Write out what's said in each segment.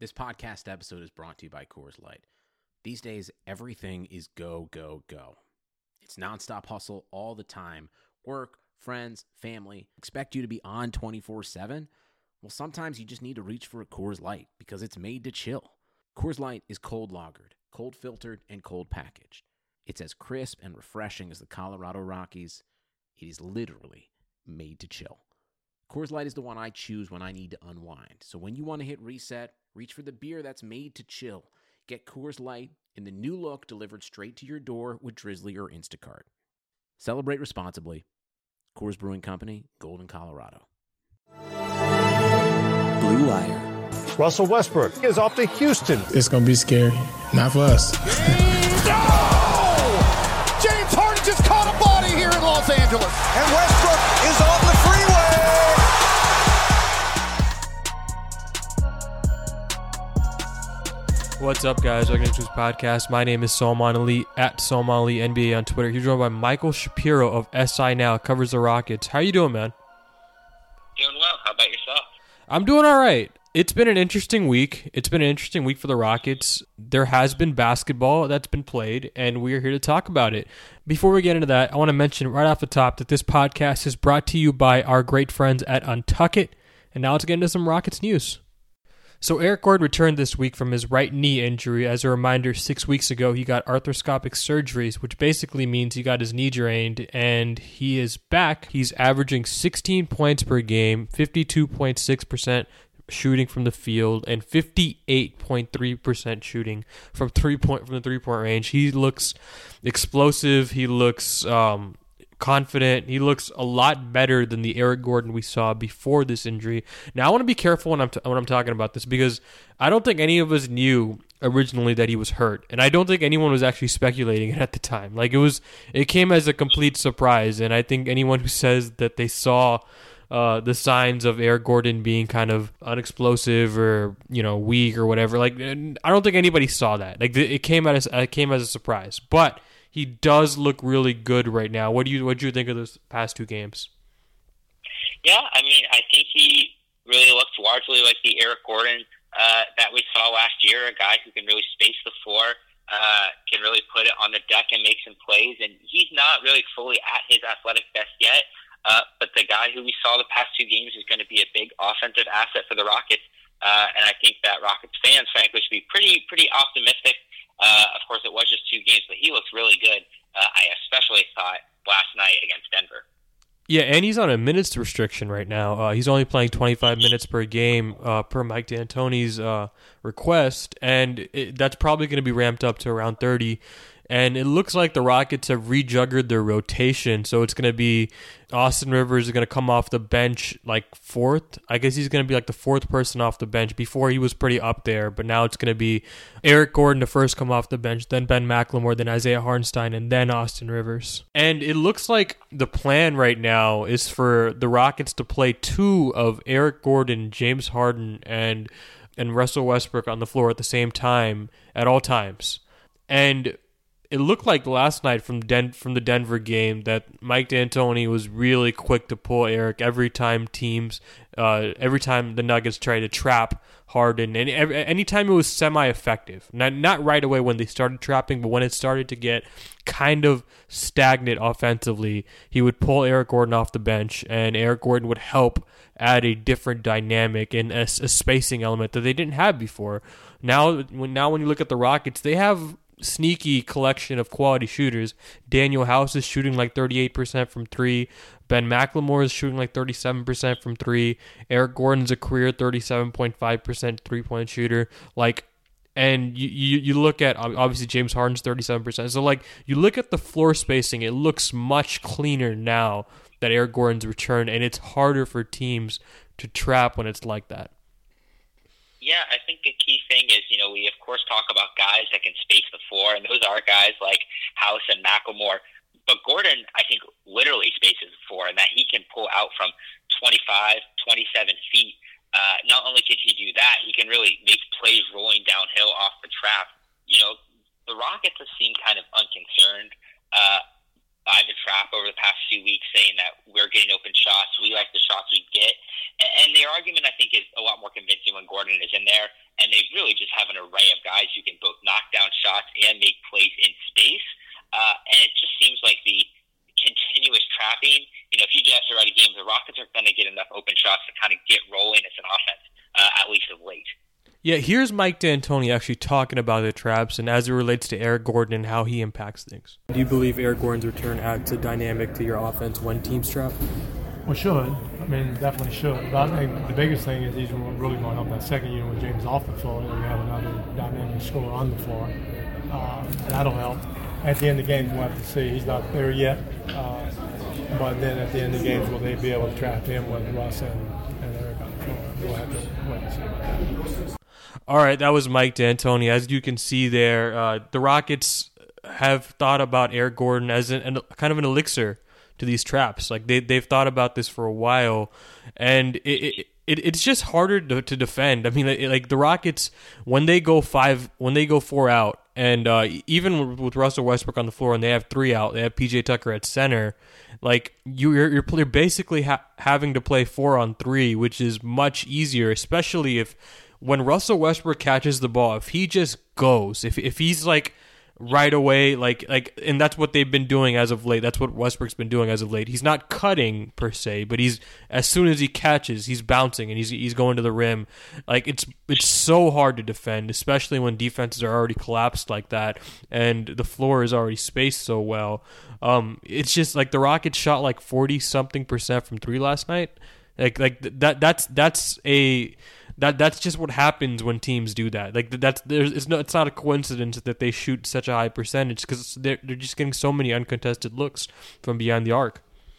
This podcast episode is brought to you by Coors Light. These days, everything is go, go, go. It's nonstop hustle all the time. Work, friends, family expect you to be on 24/7. Well, sometimes you just need to reach for a Coors Light because it's made to chill. Coors Light is cold lagered, cold filtered, and cold packaged. It's as crisp and refreshing as the Colorado Rockies. It is literally made to chill. Coors Light is the one I choose when I need to unwind. So when you want to hit reset, reach for the beer that's made to chill. Get Coors Light in the new look delivered straight to your door with Drizzly or Instacart. Celebrate responsibly. Coors Brewing Company, Golden, Colorado. Blue Wire. Russell Westbrook is off to Houston. It's going to be scary. Not for us. No! James Harden just caught a body here in Los Angeles. And Westbrook is on the freeway. What's up, guys? Welcome to this podcast. My name is Salman Ali at Salman Ali NBA on Twitter. He's joined by Michael Shapiro of SI Now, covers the Rockets. How you doing, man? Doing well. How about yourself? I'm doing all right. It's been an interesting week. It's been an interesting week for the Rockets. There has been basketball that's been played, and we are here to talk about it. Before we get into that, I want to mention right off the top that this podcast is brought to you by our great friends at Untuckit. And now let's get into some Rockets news. So Eric Gordon returned this week from his right knee injury. As a reminder, 6 weeks ago, he got arthroscopic surgeries, which basically means he got his knee drained, and he is back. He's averaging 16 points per game, 52.6% shooting from the field, and 58.3% shooting from the three-point range. He looks explosive. He looks confident. He looks a lot better than the Eric Gordon we saw before this injury. Now, I want to be careful when I'm talking about this because I don't think any of us knew originally that he was hurt, and I don't think anyone was actually speculating it at the time. Like it came as a complete surprise, and I think anyone who says that they saw the signs of Eric Gordon being kind of unexplosive or weak or whatever, like I don't think anybody saw that. Like it came as a surprise, but he does look really good right now. What do you think of those past two games? Yeah, I mean, I think he really looks largely like the Eric Gordon that we saw last year, a guy who can really space the floor, can really put it on the deck and make some plays. And he's not really fully at his athletic best yet, but the guy who we saw the past two games is going to be a big offensive asset for the Rockets. And I think that Rockets fans, frankly, should be pretty optimistic. Of course, it was just 2 games, but he looks really good. I especially thought last night against Denver. Yeah, and he's on a minutes restriction right now. He's only playing 25 minutes per game per Mike D'Antoni's request, and that's probably going to be ramped up to around 30. And it looks like the Rockets have rejuggered their rotation, so it's going to be Austin Rivers is going to come off the bench like 4th. I guess he's going to be like the 4th person off the bench. Before he was pretty up there, but now it's going to be Eric Gordon to first come off the bench, then Ben McLemore, then Isaiah Hartenstein, and then Austin Rivers. And it looks like the plan right now is for the Rockets to play 2 of Eric Gordon, James Harden, and Russell Westbrook on the floor at the same time at all times. And it looked like last night from the Denver game that Mike D'Antoni was really quick to pull Eric every time the Nuggets tried to trap Harden, and anytime it was semi-effective. Not right away when they started trapping, but when it started to get kind of stagnant offensively, he would pull Eric Gordon off the bench, and Eric Gordon would help add a different dynamic and a spacing element that they didn't have before. Now when you look at the Rockets, they have sneaky collection of quality shooters. Daniel House is shooting like 38% from 3. Ben McLemore is shooting like 37% from 3. Eric Gordon's a career 37.5% three-point shooter. And you look at, obviously, James Harden's 37%. So, you look at the floor spacing, it looks much cleaner now that Eric Gordon's returned, and it's harder for teams to trap when it's like that. Yeah, I think the key thing is, we of course talk about guys that can space the floor, and those are guys like House and McLemore. But Gordon, I think, literally spaces the floor, and that he can pull out from 25, 27 feet. Not only can he do that, he can really make plays rolling downhill off the trap. The Rockets have seemed kind of unconcerned by the trap over the past few weeks, saying that we're getting open shots, we like the shots we get. And their argument, I think, is a lot more convincing when Gordon is in there. and they really just have an array of guys who can both knock down shots and make plays in space. And it just seems like the continuous trapping, if you guys are at a game, the Rockets are going to get enough open shots to kind of get rolling as an offense, at least of late. Yeah, here's Mike D'Antoni actually talking about the traps and as it relates to Eric Gordon and how he impacts things. Do you believe Eric Gordon's return adds a dynamic to your offense when teams trap? Well, should. I mean, definitely should. But I think the biggest thing is he's really going to help that second unit with James off the floor, and we have another dynamic scorer on the floor. And that'll help. At the end of the games, we'll have to see. He's not there yet. But then at the end of the games, will they be able to trap him with Russ and Eric on the floor? We'll have to wait and see about that. All right, that was Mike D'Antoni. As you can see there, the Rockets have thought about Eric Gordon as kind of an elixir to these traps. Like they've thought about this for a while, and it's just harder to defend. I mean, like the Rockets when they go 4 out, and even with Russell Westbrook on the floor and they have 3 out, they have PJ Tucker at center. Like you're basically having to play 4-on-3, which is much easier, especially when Russell Westbrook catches the ball. If he just goes, if he's like right away, like, and that's what they've been doing as of late. That's what Westbrook's been doing as of late. He's not cutting per se, but he's as soon as he catches, he's bouncing and he's going to the rim. Like it's so hard to defend, especially when defenses are already collapsed like that and the floor is already spaced so well. It's just like the Rockets shot like 40-something% from 3 last night. That's just what happens when teams do that. Like it's not a coincidence that they shoot such a high percentage because they're just getting so many uncontested looks from behind the arc.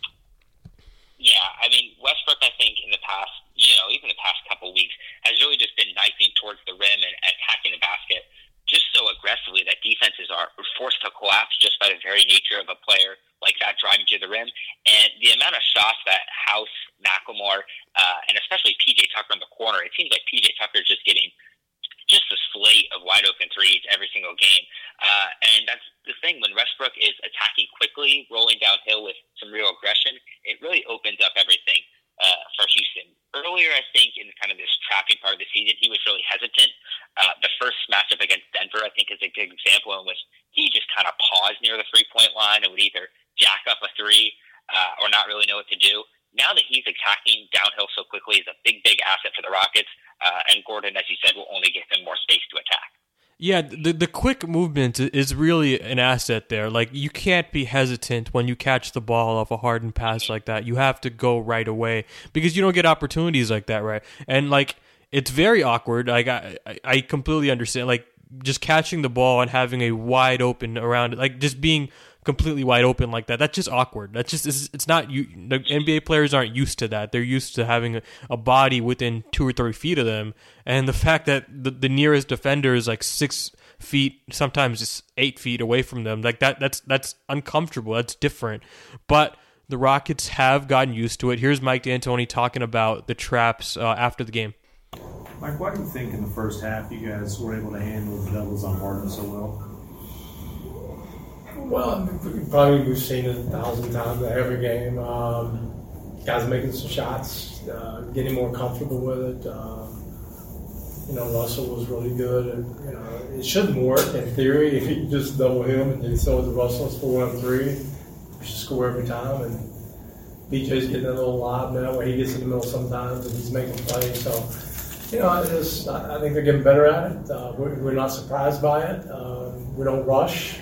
Yeah, I mean Westbrook, I think in the past, even the past couple weeks, has really just been knifing towards the rim and attacking the basket just so aggressively that defenses are forced to collapse just by the very nature of a player like that driving to the rim. And the amount of shots that House, McLemore, and especially PJ Tucker in the corner, it seems like PJ Tucker is just getting just a slate of wide open threes every single game. And that's the thing, when Westbrook is attacking quickly, rolling downhill with some real aggression, it really opens up everything for Houston. Earlier, I think, in kind of this trapping part of the season, he was really hesitant. The first matchup against Denver, I think, is a good example in which he just kind of paused near the three-point line and would either jack up a three or not really know what to do. Now that he's attacking downhill so quickly, is a big, big asset for the Rockets. And Gordon, as you said, will only give them more space to attack. Yeah, the quick movement is really an asset there. Like, you can't be hesitant when you catch the ball off a hardened pass like that. You have to go right away because you don't get opportunities like that, right? And, like, it's very awkward. Like, I completely understand. Like, just catching the ball and having a wide open around it, like, just being completely wide open like that, that's just awkward. That's just, it's not, the NBA players aren't used to that. They're used to having a body within 2 or 3 feet of them, and the fact that the nearest defender is like 6 feet, sometimes just 8 feet away from them, like that's uncomfortable. That's different. But the Rockets have gotten used to it. Here's Mike D'Antoni talking about the traps after the game. Mike, why do you think in the first half you guys were able to handle the doubles on Harden so well? Well, probably we've seen it 1,000 times every game. Guys making some shots, getting more comfortable with it. Russell was really good. And, it shouldn't work in theory if you just double him and then so is Russell. It's 4-on-3. You should score every time. And BJ's getting a little lob now where he gets in the middle sometimes and he's making plays. So, I think they're getting better at it. We're not surprised by it. We don't rush.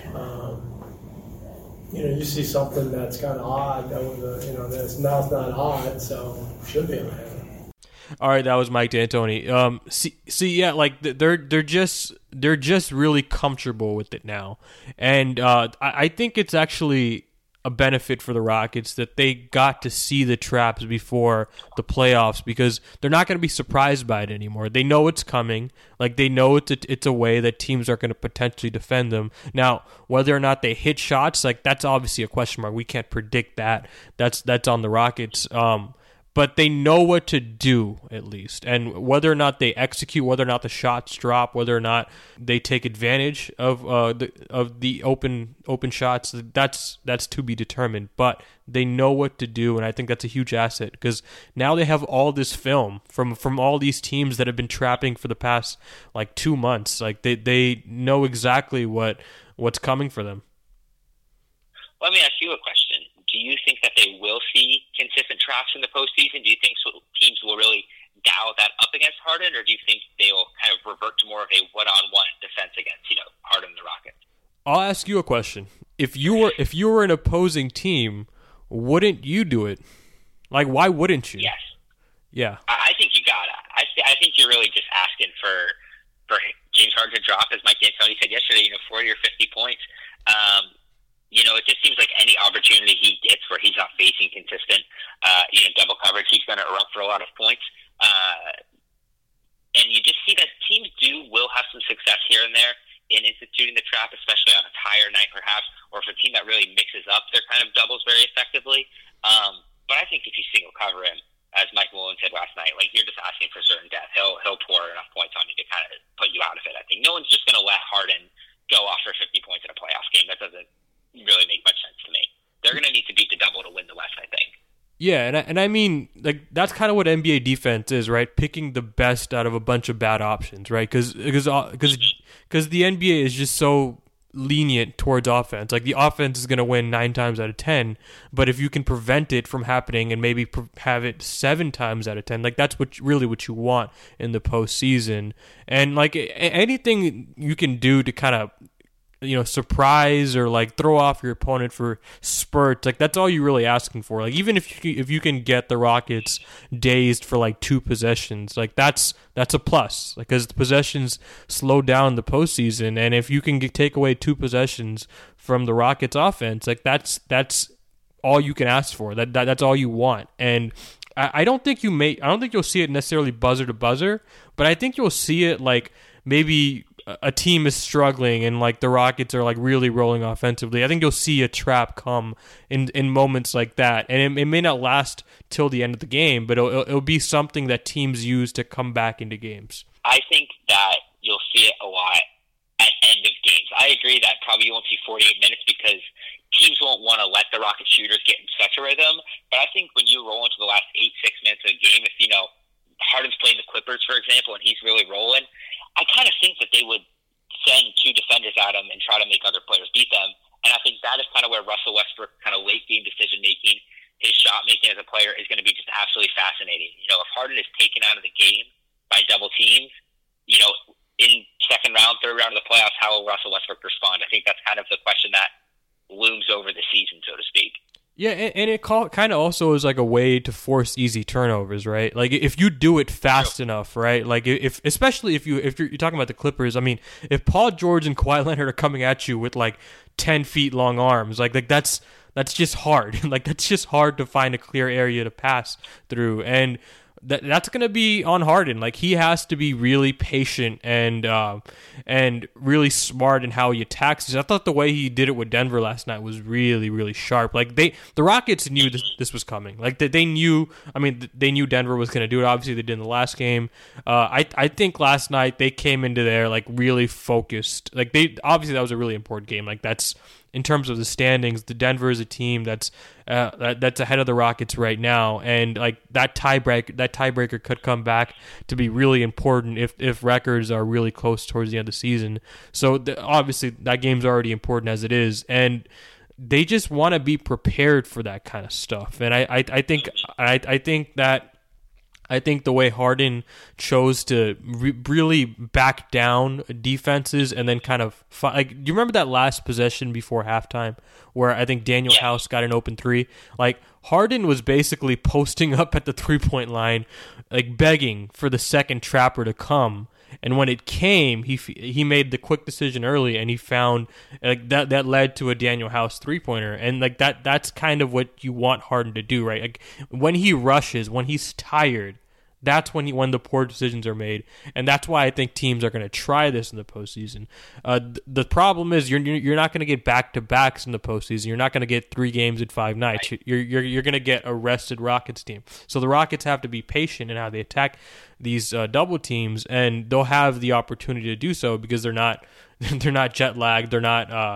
You see something that's kind of odd, that's not odd, so it should be on him. All right, that was Mike D'Antoni. Yeah, like they're just really comfortable with it now, and I think it's actually a benefit for the Rockets that they got to see the traps before the playoffs because they're not going to be surprised by it anymore. They know it's coming. Like, they know it's a way that teams are going to potentially defend them. Now, whether or not they hit shots, like, that's obviously a question mark. We can't predict that. That's on the Rockets. but they know what to do at least. And whether or not they execute, whether or not the shots drop, whether or not they take advantage of the open shots, that's to be determined. But they know what to do, and I think that's a huge asset because now they have all this film from all these teams that have been trapping for the past like 2 months. Like they know exactly what's coming for them. Let me ask you a question. Do you think that they will see consistent traps in the postseason? Do you think teams will really dial that up against Harden, or do you think they will kind of revert to more of a one-on-one defense against, Harden and the Rockets? I'll ask you a question. If you were an opposing team, wouldn't you do it? Like, why wouldn't you? Yes. Yeah. I think you gotta. I think you're really just asking for James Harden to drop, as Mike D'Antoni said yesterday, 40 or 50 points. It just seems like any opportunity he gets where he's not facing consistent, double coverage, he's going to erupt for a lot of points. And you just see that teams will have some success here and there in instituting the trap, especially on a tire night perhaps, or if a team that really mixes up their kind of doubles very effectively. But I think if you single cover him, as Mike Malone said last night, like you're just asking for certain death. He'll pour enough points on you to kind of put you out of it. I think no one's just going to let Harden go off for 50 points in a playoff game. That doesn't really make much sense to me. They're going to need to beat the double to win the West, I think. Yeah, and I mean, like that's kind of what NBA defense is, right? Picking the best out of a bunch of bad options, right? Because the NBA is just so lenient towards offense. Like the offense is going to win 9 times out of 10, but if you can prevent it from happening and maybe have it 7 times out of 10, like that's what you want in the postseason. And like anything you can do to kind of surprise or like throw off your opponent for spurts, like that's all you're really asking for. Like even if you can get the Rockets dazed for like 2 possessions, like that's a plus, because the possessions slow down the postseason, and if you can take away 2 possessions from the Rockets offense, like that's all you can ask for. That's all you want. And I don't think you'll see it necessarily buzzer to buzzer, but I think you'll see it like maybe a team is struggling and like the Rockets are like really rolling offensively. I think you'll see a trap come in moments like that, and it may not last till the end of the game, but it'll be something that teams use to come back into games. I think that you'll see it a lot at end of games. I agree that probably you won't see 48 minutes because teams won't want to let the Rocket shooters get in such a rhythm, but I think when you roll into the last 8-6 minutes of the game, if Harden's playing the Clippers, for example, and he's really rolling, I kind of think that they would send 2 defenders at him and try to make other players beat them. And I think that is kind of where Russell Westbrook kind of late game decision making, his shot making as a player is going to be just absolutely fascinating. If Harden is taken out of the game by double teams, in second round, third round of the playoffs, how will Russell Westbrook respond? I think that's kind of the question that looms over the season, so to speak. Yeah, and it kind of also is like a way to force easy turnovers, right? Like if you do it fast enough, right? Like especially if you're talking about the Clippers, I mean, if Paul George and Kawhi Leonard are coming at you with like 10 feet long arms, like that's just hard. Like that's just hard to find a clear area to pass through, and that's going to be on Harden. Like he has to be really patient and really smart in how he attacks this. I thought the way he did it with Denver last night was really, really sharp. Like the Rockets knew this was coming. Like they knew. I mean, they knew Denver was going to do it. Obviously, they did in the last game. I think last night they came into there like really focused. Like obviously that was a really important game. Like that's. In terms of the standings, the Denver is a team that's ahead of the Rockets right now, and like that tiebreaker could come back to be really important if records are really close towards the end of the season. So obviously that game's already important as it is, and they just want to be prepared for that kind of stuff. And I think the way Harden chose to really back down defenses and then kind of do you remember that last possession before halftime where I think Daniel House got an open 3? Like Harden was basically posting up at the 3-point line, like begging for the second trapper to come. And when it came, he made the quick decision early, and he found like that led to a Daniel House 3-pointer, and like that's kind of what you want Harden to do, right? Like when he rushes, when he's tired, That's when the poor decisions are made, and that's why I think teams are going to try this in the postseason. The problem is you're not going to get back-to-backs in the postseason. You're not going to get 3 games in 5 nights. Right. You're going to get a rested Rockets team. So the Rockets have to be patient in how they attack these double teams, and they'll have the opportunity to do so because they're not jet lagged. They're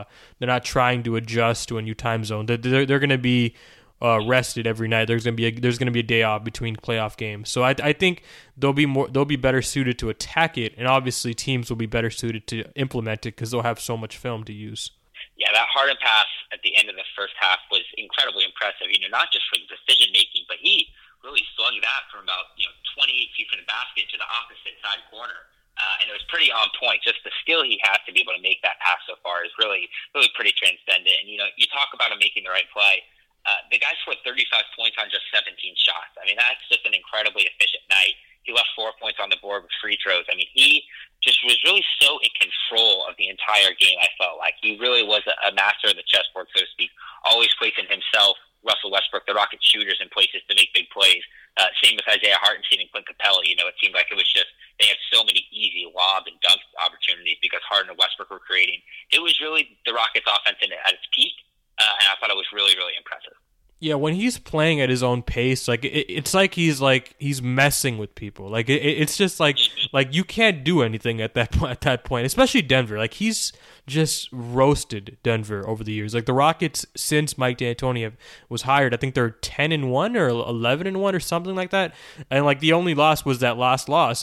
not trying to adjust to a new time zone. They're going to be rested every night. There's going to be a day off between playoff games. So I think they'll be better suited to attack it, and obviously teams will be better suited to implement it because they'll have so much film to use. Yeah, that Harden pass at the end of the first half was incredibly impressive. Not just for the decision making, but he really slung that from about 28 feet from the basket to the opposite side corner. And it was pretty on point. Just the skill he has to be able to make that pass so far is really, really pretty transcendent. And, you talk about him making the right play. The guy scored 35 points on just 17 shots. That's just an incredibly efficient night. He left 4 points on the board with free throws. He just was really so in control of the entire game, I felt like. He really was a master of the chessboard, so to speak, always placing himself, Russell Westbrook, the Rocket shooters in places to make big plays. Same with Isaiah Hartenstein and Clint Capella. It seemed like it was just they had so many easy lob and dunk opportunities because Harden and Westbrook were creating. It was really the Rockets' offense at its peak. And I thought it was really, really impressive. Yeah, when he's playing at his own pace, it's like he's messing with people. It's just like you can't do anything at that point, especially Denver. He's just roasted Denver over the years. The Rockets, since Mike D'Antoni was hired, I think they're 10-1 or 11-1 or something like that. And the only loss was that last loss.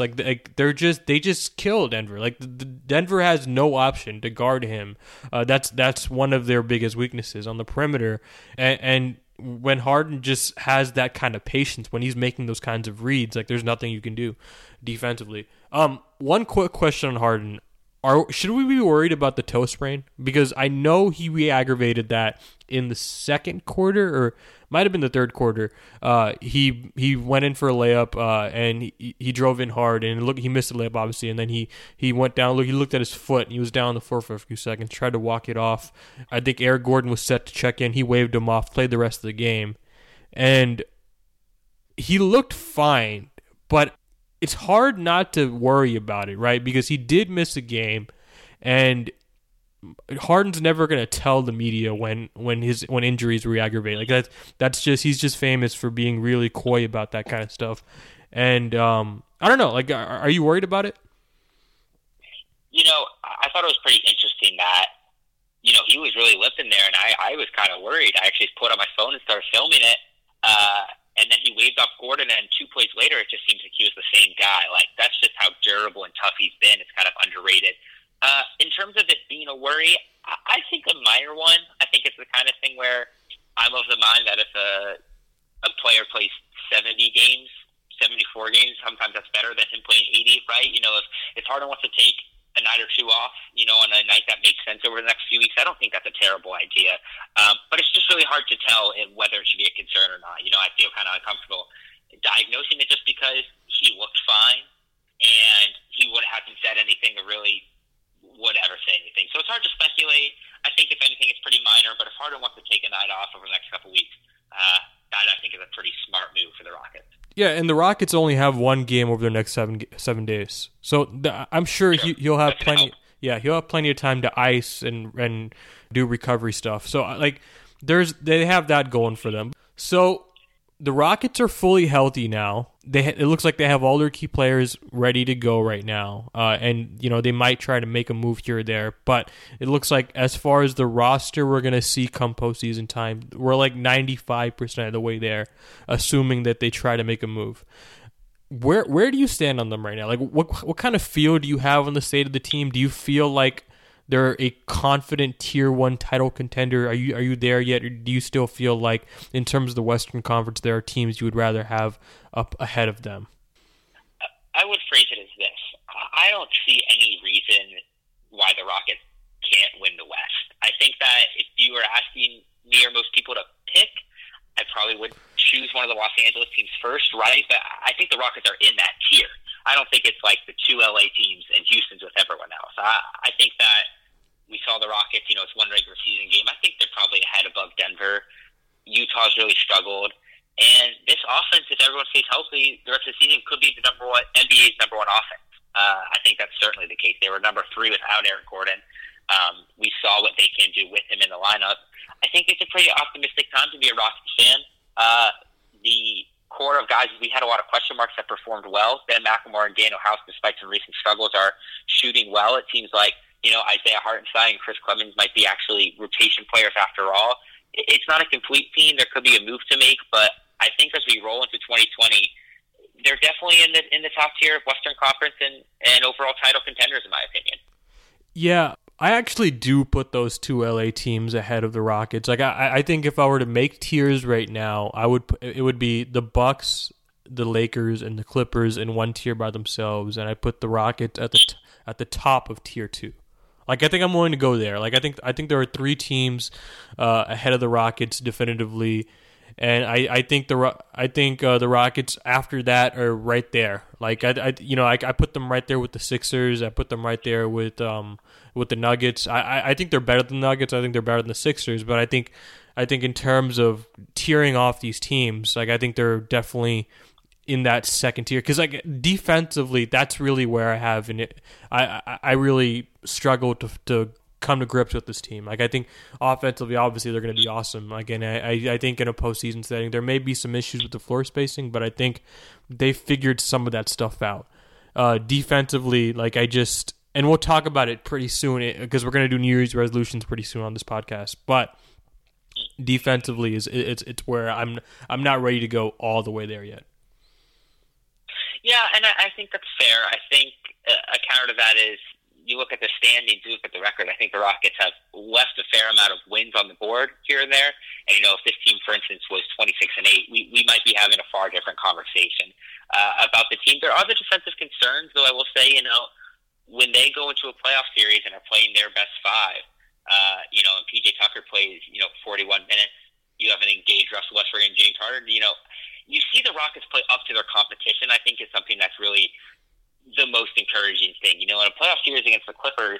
They just kill Denver. Denver has no option to guard him. That's one of their biggest weaknesses on the perimeter. And when Harden just has that kind of patience, when he's making those kinds of reads, there's nothing you can do defensively. One quick question on Harden. Should we be worried about the toe sprain? Because I know he re-aggravated that in the second quarter, or might have been the third quarter. He went in for a layup and he drove in hard, and he missed the layup obviously, and then he went down. He looked at his foot, and he was down on the floor for a few seconds, tried to walk it off. I think Eric Gordon was set to check in. He waved him off, played the rest of the game, and he looked fine, but it's hard not to worry about it, right? Because he did miss a game, and Harden's never going to tell the media when injuries re-aggravate. That's just, he's just famous for being really coy about that kind of stuff. And I don't know, are you worried about it? I thought it was pretty interesting that he was really limping there, and I was kind of worried. I actually put on my phone and started filming it. And then he waved off Gordon, and 2 plays later, it just seems like he was the same guy. That's just how durable and tough he's been. It's kind of underrated. In terms of it being a worry, I think a minor one. I think it's the kind of thing where I'm of the mind that if a player plays 70 games, 74 games, sometimes that's better than him playing 80, right? If Harden wants to take a night or two off, on a night that makes sense over the next few weeks, I don't think that's a terrible idea. But it's just really hard to tell whether it should be a concern or not. I feel kind of uncomfortable diagnosing it just because he looked fine and he hasn't said anything or really would ever say anything. So it's hard to speculate. I think if anything, it's pretty minor. But if Harden wants to take a night off over the next couple weeks, that I think is a pretty smart move for the Rockets. Yeah, and the Rockets only have one game over the next 7 days, so I'm sure he'll have plenty. Yeah, he'll have plenty of time to ice and do recovery stuff. So they have that going for them. So the Rockets are fully healthy now. It looks like they have all their key players ready to go right now, and they might try to make a move here or there. But it looks like as far as the roster we're gonna see come postseason time, we're 95% of the way there, assuming that they try to make a move. Where do you stand on them right now? What kind of feel do you have on the state of the team? Do you feel like they're a confident Tier 1 title contender? Are you there yet, or do you still feel like in terms of the Western Conference there are teams you would rather have up ahead of them? I would phrase it as this. I don't see any reason why the Rockets can't win the West. I think that if you were asking me or most people to pick, I probably would choose one of the Los Angeles teams first, right? But I think the Rockets are in that tier. I don't think it's like the 2 LA teams and Houston's with everyone else. I think that we saw the Rockets, it's one regular season game. I think they're probably ahead above Denver. Utah's really struggled. And this offense, if everyone stays healthy, the rest of the season could be the NBA's number one offense. I think that's certainly the case. They were number 3 without Eric Gordon. We saw what they can do with him in the lineup. I think it's a pretty optimistic time to be a Rockets fan. The core of guys, we had a lot of question marks that performed well. Ben McLemore and Daniel House, despite some recent struggles, are shooting well. It seems like, Isaiah Hartenstein and Chris Clemens might be actually rotation players after all. It's not a complete team. There could be a move to make, but I think as we roll into 2020, they're definitely in the top tier of Western Conference and overall title contenders, in my opinion. Yeah, I actually do put those 2 LA teams ahead of the Rockets. Like I think if I were to make tiers right now, it would be the Bucks, the Lakers, and the Clippers in one tier by themselves, and I put the Rockets at the top of tier 2. Like I think I'm willing to go there. Like I think there are 3 teams ahead of the Rockets definitively. And I think the Rockets after that are right there. Like I put them right there with the Sixers. I put them right there with the Nuggets. I think they're better than the Nuggets. I think they're better than the Sixers. But I think in terms of tiering off these teams, like I think they're definitely in that second tier. Because like defensively, that's really where I have in it. I really struggle to come to grips with this team. Like I think offensively, obviously they're going to be awesome. Again, I think in a postseason setting there may be some issues with the floor spacing, but I think they figured some of that stuff out. Defensively, like and we'll talk about it pretty soon because we're going to do New Year's resolutions pretty soon on this podcast. But defensively it's where I'm not ready to go all the way there yet. Yeah, and I think that's fair. I think a counter to that is, you look at the standings, you look at the record, I think the Rockets have left a fair amount of wins on the board here and there. And, if this team, for instance, was 26-8, we might be having a far different conversation about the team. There are other defensive concerns, though I will say, when they go into a playoff series and are playing their best 5, and PJ Tucker plays, 41 minutes, you have an engaged Russell Westbrook and James Harden, you see the Rockets play up to their competition. I think is something that's really the most encouraging thing. In a playoff series against the Clippers,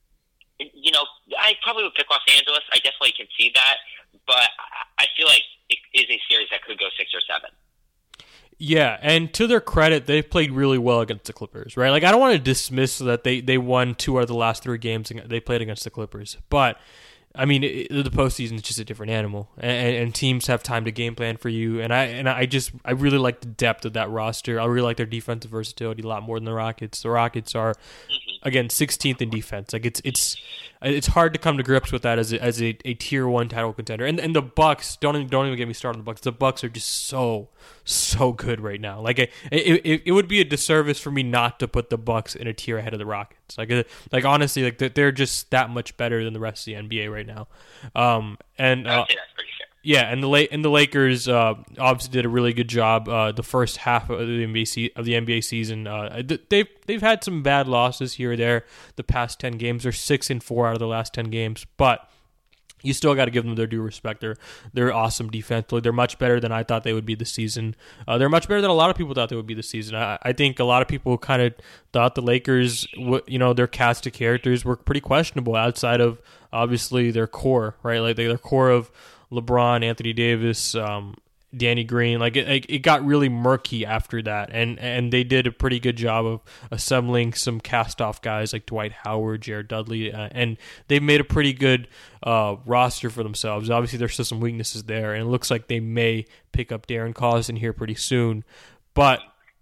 I probably would pick Los Angeles. I definitely can see that, but I feel like it is a series that could go 6 or 7. Yeah, and to their credit, they've played really well against the Clippers, right? Like, I don't want to dismiss that they won 2 out of the last 3 games they played against the Clippers, but I mean, the postseason is just a different animal, and teams have time to game plan for you. And I really like the depth of that roster. I really like their defensive versatility a lot more than the Rockets. The Rockets are, again, 16th in defense. Like it's hard to come to grips with that as a tier 1 title contender. And the Bucks, don't even get me started on the Bucks. The Bucks are just so good right now. Like it would be a disservice for me not to put the Bucks in a tier ahead of the Rockets. Like honestly, like they're just that much better than the rest of the NBA right now. I would say that's pretty fair. Yeah, and the Lakers obviously did a really good job the first half of the NBA season. They've had some bad losses here or there the past 10 games. They're 6-4 out of the last 10 games, but you still got to give them their due respect. They're awesome defensively. They're much better than I thought they would be this season. They're much better than a lot of people thought they would be this season. I think a lot of people kind of thought the Lakers, their cast of characters were pretty questionable outside of obviously their core, right? Like their core of LeBron, Anthony Davis, Danny Green. Like it got really murky after that, and they did a pretty good job of assembling some cast-off guys like Dwight Howard, Jared Dudley, and they've made a pretty good roster for themselves. Obviously, there's still some weaknesses there, and it looks like they may pick up Darren Collison here pretty soon, but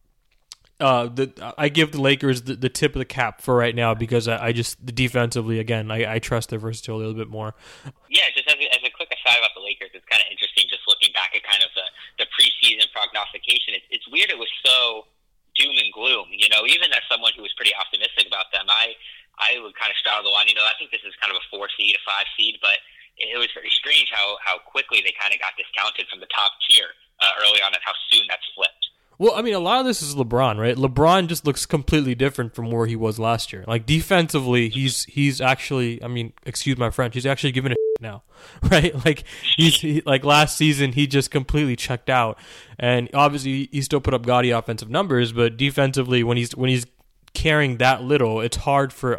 I give the Lakers the tip of the cap for right now because I just defensively, again, I trust their versatility a little bit more. Yeah, just as a quick aside about the Lakers, it's kind of interesting just looking back at kind of the preseason prognostication. It's weird it was so doom and gloom. Even as someone who was pretty optimistic about them, I would kind of straddle the line. I think this is kind of a 4 seed, a 5 seed, but it was very strange how quickly they kind of got discounted from the top tier early on and how soon that's flipped. Well, I mean, a lot of this is LeBron, right? LeBron just looks completely different from where he was last year. Like, defensively, he's actually, I mean, excuse my French, he's actually giving a shit now, right? Like, like last season, he just completely checked out. And obviously, he still put up gaudy offensive numbers, but defensively, when he's caring that little, it's hard for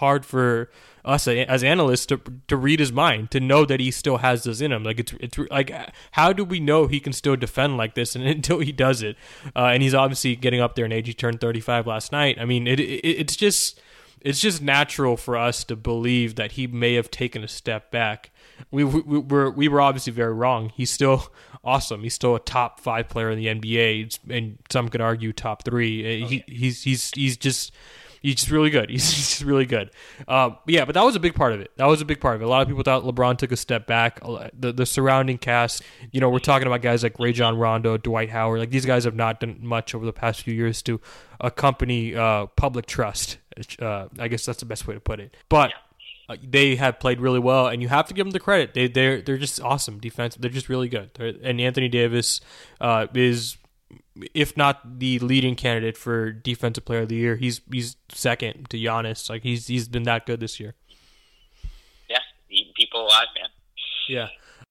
us as analysts to read his mind, to know that he still has this in him. Like it's like, how do we know he can still defend like this? And until he does it, and he's obviously getting up there in age. He turned 35 last night. I mean, it's just natural for us to believe that he may have taken a step back. We were obviously very wrong. He's still awesome. He's still a top 5 player in the NBA, and some could argue top 3. Okay. He's just really good. He's just really good. Yeah, but that was a big part of it. A lot of people thought LeBron took a step back. The surrounding cast, we're talking about guys like Rajon Rondo, Dwight Howard. Like, these guys have not done much over the past few years to accompany public trust. I guess that's the best way to put it. But they have played really well, and you have to give them the credit. They're just awesome defense. They're just really good. And Anthony Davis is, if not the leading candidate for Defensive Player of the Year, he's second to Giannis. Like, he's been that good this year. Yeah, eating people alive, man. Yeah.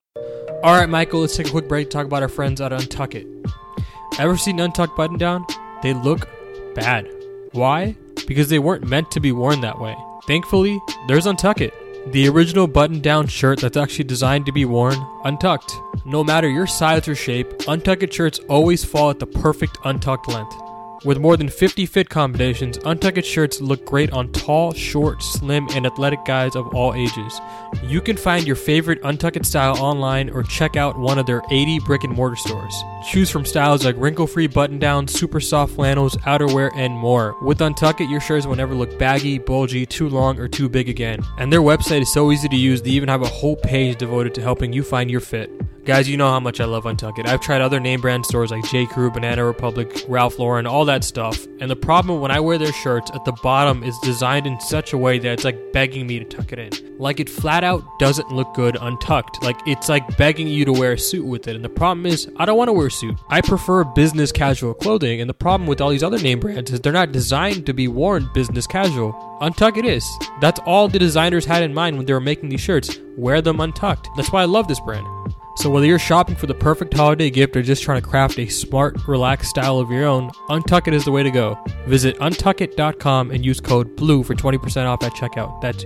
All right, Michael, let's take a quick break to talk about our friends at Untuck It. Ever seen an untucked button down? They look bad. Why? Because they weren't meant to be worn that way. Thankfully, there's Untuck It, the original button-down shirt that's actually designed to be worn untucked. No matter your size or shape, Untuck It shirts always fall at the perfect untucked length. With more than 50 fit combinations, Untuck It shirts look great on tall, short, slim, and athletic guys of all ages. You can find your favorite Untuck It style online or check out one of their 80 brick-and-mortar stores. Choose from styles like wrinkle-free button-downs, super soft flannels, outerwear, and more. With Untuck It, your shirts will never look baggy, bulgy, too long, or too big again. And their website is so easy to use, they even have a whole page devoted to helping you find your fit. Guys, you know how much I love Untuck It. I've tried other name brand stores like J. Crew, Banana Republic, Ralph Lauren, all that stuff. And the problem when I wear their shirts, at the bottom is designed in such a way that it's like begging me to tuck it in. Like, it flat out doesn't look good untucked. Like, it's like begging you to wear a suit with it. And the problem is, I don't want to wear a suit. I prefer business casual clothing. And the problem with all these other name brands is they're not designed to be worn business casual. Untuck It is. That's all the designers had in mind when they were making these shirts. Wear them untucked. That's why I love this brand. So whether you're shopping for the perfect holiday gift or just trying to craft a smart, relaxed style of your own, Untuck It is the way to go. Visit untuckit.com and use code BLUE for 20% off at checkout. That's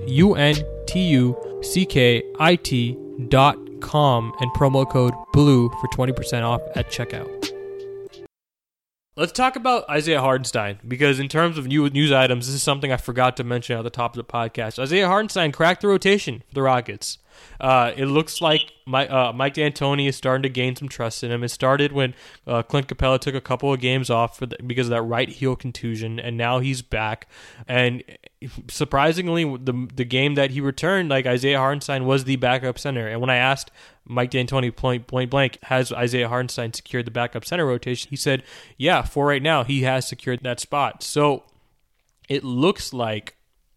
UNTUCKIT.com and promo code BLUE for 20% off at checkout. Let's talk about Isaiah Hartenstein, because in terms of news items, this is something I forgot to mention at the top of the podcast. Isaiah Hartenstein cracked the rotation for the Rockets. It looks like Mike D'Antoni is starting to gain some trust in him. It started when Clint Capella took a couple of games off because of that right heel contusion, and now he's back. And surprisingly, the game that he returned, like, Isaiah Hartenstein was the backup center. And when I asked Mike D'Antoni point blank, has Isaiah Hartenstein secured the backup center rotation? He said, yeah, for right now, he has secured that spot. So it looks like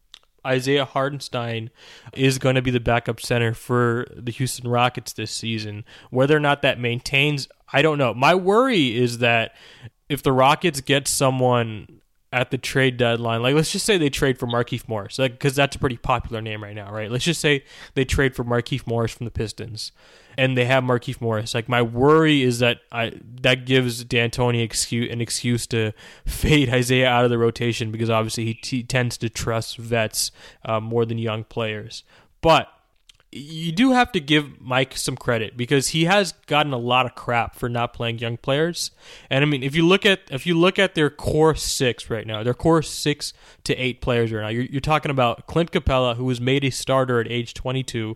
Isaiah Hartenstein is going to be the backup center for the Houston Rockets this season. Whether or not that maintains, I don't know. My worry is that if the Rockets get someone at the trade deadline, like, let's just say they trade for Markieff Morris, because that's a pretty popular name right now, right? Let's just say they trade for Markieff Morris from the Pistons, and they have Markieff Morris. Like, my worry is that that gives D'Antoni an excuse to fade Isaiah out of the rotation, because obviously he tends to trust vets more than young players. But you do have to give Mike some credit, because he has gotten a lot of crap for not playing young players. And I mean, if you look at their core 6 right now, their core 6 to 8 players right now, you're talking about Clint Capella, who was made a starter at age 22,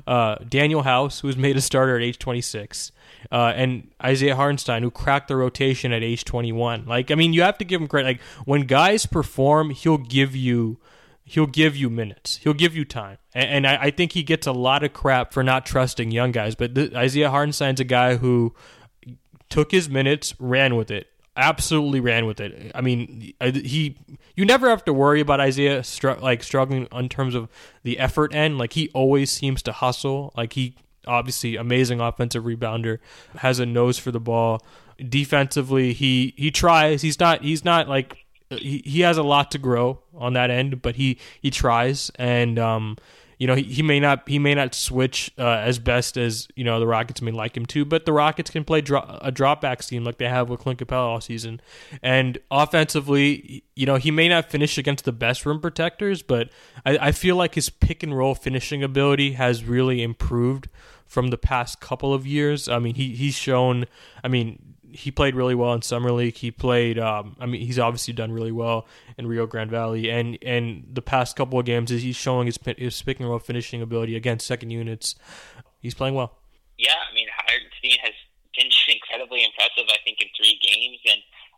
Daniel House, who was made a starter at age 26, and Isaiah Hartenstein, who cracked the rotation at age 21. Like, I mean, you have to give him credit. Like, when guys perform, he'll give you minutes. He'll give you time. And I think he gets a lot of crap for not trusting young guys. But Isaiah Hartenstein's a guy who took his minutes, ran with it. Absolutely ran with it. I mean, you never have to worry about Isaiah struggling in terms of the effort end. Like, he always seems to hustle. Like, he obviously amazing offensive rebounder, has a nose for the ball. Defensively, he tries. He's not like, he has a lot to grow on that end, but he tries. And he may not switch as best as the Rockets may like him to, but the Rockets can play a drop back scheme like they have with Clint Capella all season. And offensively, he may not finish against the best rim protectors, but I feel like his pick and roll finishing ability has really improved from the past couple of years. I mean, he's shown. I mean, he played really well in Summer League. He played. He's obviously done really well in Rio Grande Valley, and the past couple of games, he's showing his pick and roll finishing ability against second units. He's playing well. Yeah, I mean, Hartenstein has been incredibly impressive. I think in 3 games, and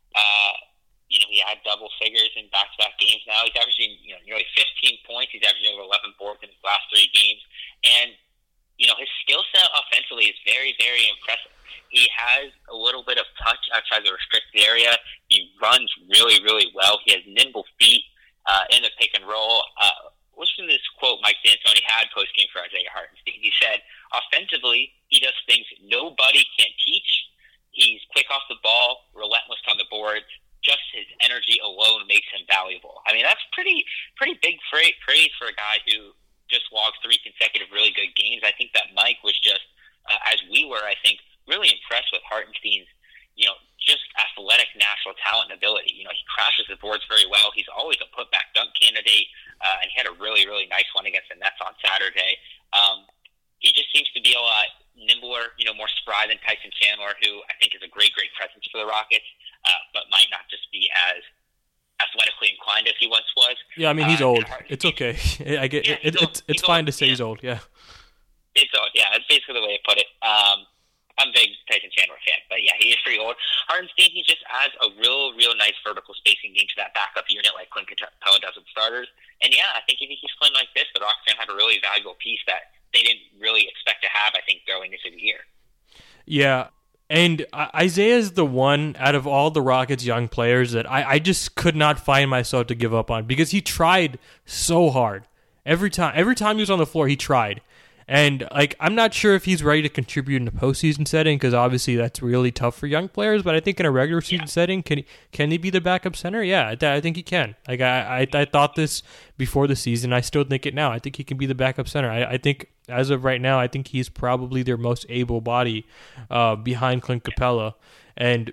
he had double figures in back-to-back games. Now he's averaging nearly 15 points. He's averaging over 11 boards in his last 3 games, and his skill set offensively is very, very impressive. He has a little bit of touch outside the restricted area. He runs really, really well. He has nimble feet in the pick and roll. Listen to this quote Mike D'Antoni had post-game for Isaiah Hartenstein. He said, offensively, he does things nobody can teach. He's quick off the ball, relentless on the boards. Just his energy alone makes him valuable. I mean, that's pretty big praise for a guy who just logged 3 consecutive really good games. I think that Mike was just, as we were, I think, really impressed with Hartenstein's, just athletic natural talent and ability. He crashes the boards very well. He's always a putback dunk candidate, and he had a really, really nice one against the Nets on Saturday. He just seems to be a lot nimbler, more spry than Tyson Chandler, who I think is a great, great presence for the Rockets, but might not just be as athletically inclined as he once was. Yeah, I mean, he's old. It's okay. I get it's fine to say he's old. Yeah. It's old. Yeah, that's basically the way to put it. I'm a big Tyson Chandler fan, but yeah, he is pretty old. Hartenstein, he just adds a real nice vertical spacing game to that backup unit like Clint Capella does with starters. And yeah, I think if he keeps playing like this, the Rockets have a really valuable piece that they didn't really expect to have, I think, going into the year. Yeah. And Isaiah's the one out of all the Rockets' young players that I just could not find myself to give up on because he tried so hard. Every time he was on the floor, he tried. And I'm not sure if he's ready to contribute in a postseason setting because obviously that's really tough for young players. But I think in a regular season setting, can he be the backup center? Yeah, I think he can. I thought this before the season. I still think it now. I think he can be the backup center. I think as of right now, I think he's probably their most able body behind Clint Capella. And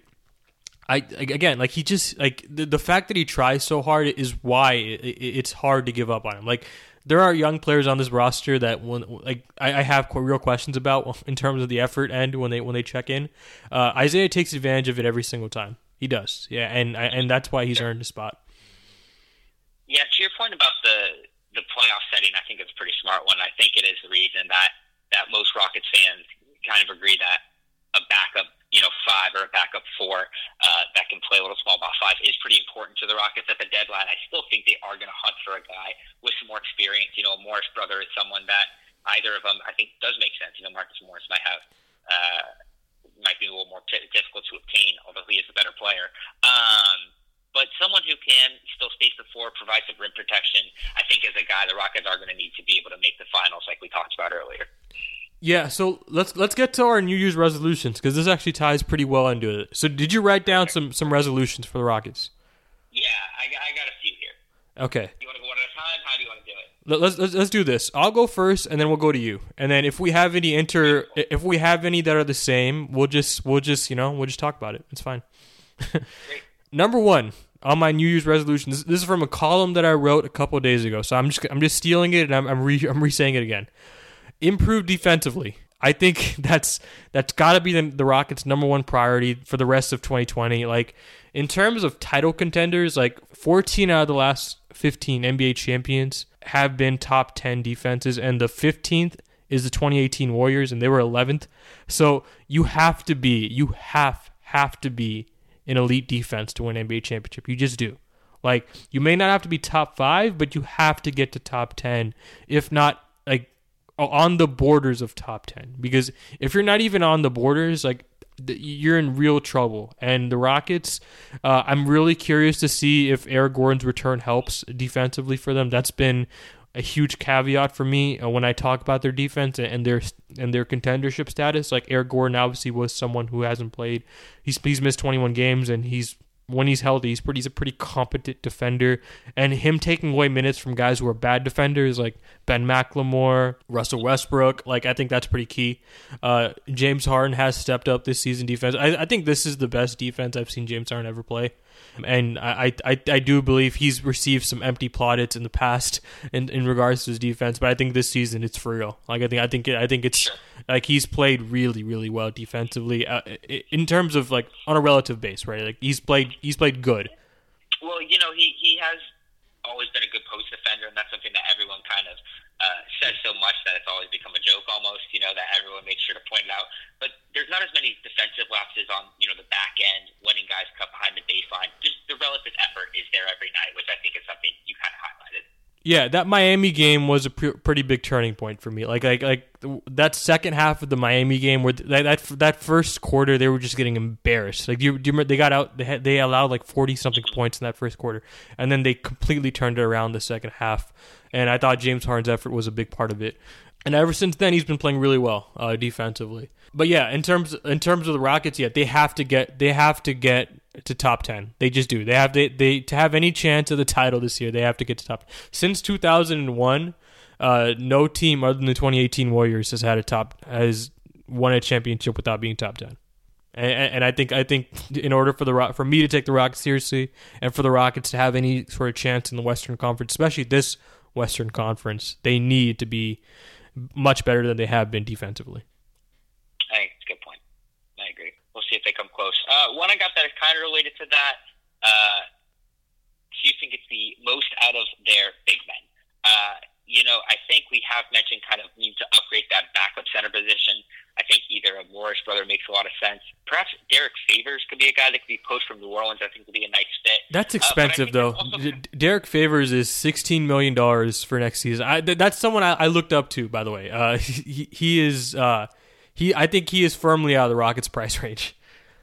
he just the fact that he tries so hard is why it's hard to give up on him. There are young players on this roster that I have real questions about in terms of the effort end when they check in. Isaiah takes advantage of it every single time. He does, yeah, and that's why he's earned a spot. Yeah, to your point about the playoff setting, I think it's a pretty smart one. I think it is the reason that most Rockets fans kind of agree that a backup 5 or a backup 4 that can play a little small ball 5 is pretty important to the Rockets at the deadline. I still think they are going to hunt for a guy with some more experience. Morris brother is someone that either of them I think does make sense. Marcus Morris might be a little more difficult to obtain, although he is a better player. But someone who can still space the floor, provide some rim protection, I think is a guy the Rockets are going to need to be able to make the finals like we talked about earlier. Yeah, so let's get to our New Year's resolutions because this actually ties pretty well into it. So did you write down some resolutions for the Rockets? Yeah, I got a few here. Okay. You want to go one at a time? How do you want to do it? Let's do this. I'll go first, and then we'll go to you. And then if we have any that are the same, we'll just talk about it. It's fine. Number 1 on my New Year's resolution. This is from a column that I wrote a couple of days ago. So I'm just stealing it and I'm re-saying it again. Improve defensively. I think that's got to be the Rockets' number 1 priority for the rest of 2020. In terms of title contenders, 14 out of the last 15 NBA champions have been top 10 defenses, and the 15th is the 2018 Warriors, and they were 11th. So you have to be an elite defense to win an NBA championship. You just do. You may not have to be top 5, but you have to get to top 10, if not on the borders of top 10. Because if you're not even on the borders, you're in real trouble. And the Rockets, I'm really curious to see if Eric Gordon's return helps defensively for them. That's been a huge caveat for me when I talk about their defense and their contendership status. Eric Gordon obviously was someone who hasn't played. He's missed 21 games and he's when he's healthy, he's a pretty competent defender. And him taking away minutes from guys who are bad defenders like Ben McLemore, Russell Westbrook, like I think that's pretty key. James Harden has stepped up this season defense. I think this is the best defense I've seen James Harden ever play. And I do believe he's received some empty plaudits in the past in regards to his defense, but I think this season it's for real. Like I think it's like he's played really, really well defensively in terms of like on a relative base, right? Like he's played good. Well, he has always been a good post defender, and that's something that everyone kind of says so much that it's always become a joke almost, that everyone makes sure to point it out. But there's not as many defensive lapses on, the back end, letting guys cut behind the baseline. Just the relative effort is there every night, which I think is something you kind of highlighted. Yeah, that Miami game was a pretty big turning point for me. Like that second half of the Miami game, where that first quarter they were just getting embarrassed. Like do you remember they got out, they allowed like 40 something points in that first quarter, and then they completely turned it around the second half. And I thought James Harden's effort was a big part of it. And ever since then, he's been playing really well defensively. But yeah, in terms of the Rockets, yeah, they have to get to top 10. They just do. They to have any chance of the title this year, they have to get to top 10. Since 2001, no team other than the 2018 Warriors has won a championship without being top 10. And I think in order for me to take the Rockets seriously and for the Rockets to have any sort of chance in the Western Conference, especially this Western Conference, they need to be much better than they have been defensively. I think it's a good point. I agree. We'll see if they come close. One I got that is kind of related to that. Houston gets the most out of their big men. I think we have mentioned kind of need to upgrade that backup center position. I think either a Morris brother makes a lot of sense. Perhaps Derek Favors could be a guy that could be poached from New Orleans. I think would be a nice fit. That's expensive, though. Derek Favors is $16 million for next season. That's someone I looked up to, by the way. He is. I think he is firmly out of the Rockets' price range.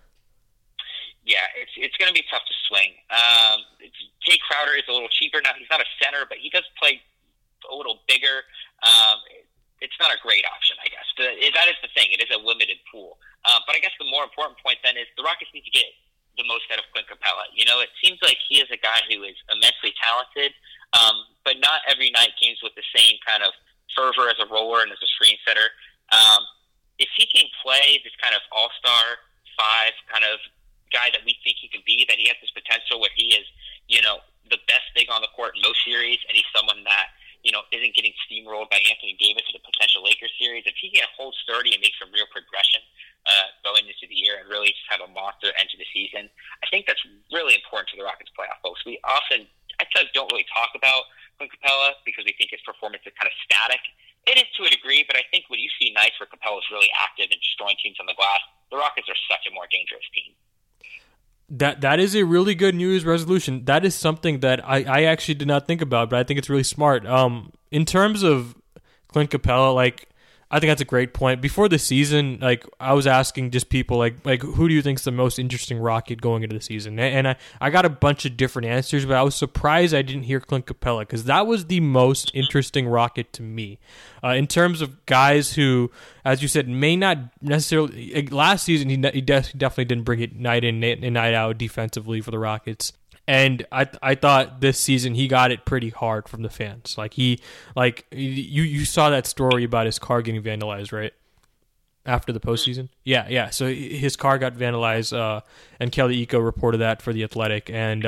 Yeah, it's going to be tough to swing. Jay Crowder is a little cheaper now. He's not a center, but he does play a little bigger. It's not a great option, I guess. That is the thing. It is a limited pool. But I guess the more important point then is the Rockets need to get the most out of Clint Capella. It seems like he is a guy who is immensely talented, but not every night games with the same kind of fervor as a roller and as a screen setter. If he can play this kind of all-star 5 kind of guy that we think he can be, that he has this potential where he is, the best big on the court in most series, and he's someone that, isn't getting steamrolled by Anthony Davis in a potential Lakers series. If he can hold sturdy and make some real progression going into the year and really just have a monster end to the season, I think that's really important to the Rockets playoff folks. We often, don't really talk about Clint Capella because we think his performance is kind of static. It is to a degree, but I think when you see nights where Capella is really active and destroying teams on the glass, the Rockets are such a more dangerous team. That is a really good New Year's resolution. That is something that I actually did not think about, but I think it's really smart. In terms of Clint Capella, I think that's a great point. Before the season, I was asking just people like who do you think is the most interesting Rocket going into the season? And I got a bunch of different answers, but I was surprised I didn't hear Clint Capella because that was the most interesting Rocket to me. In terms of guys who, as you said, may not necessarily last season, he definitely didn't bring it night in and night out defensively for the Rockets. And I thought this season he got it pretty hard from the fans. You saw that story about his car getting vandalized, right? After the postseason? Yeah. So his car got vandalized, and Kelly Iko reported that for The Athletic. And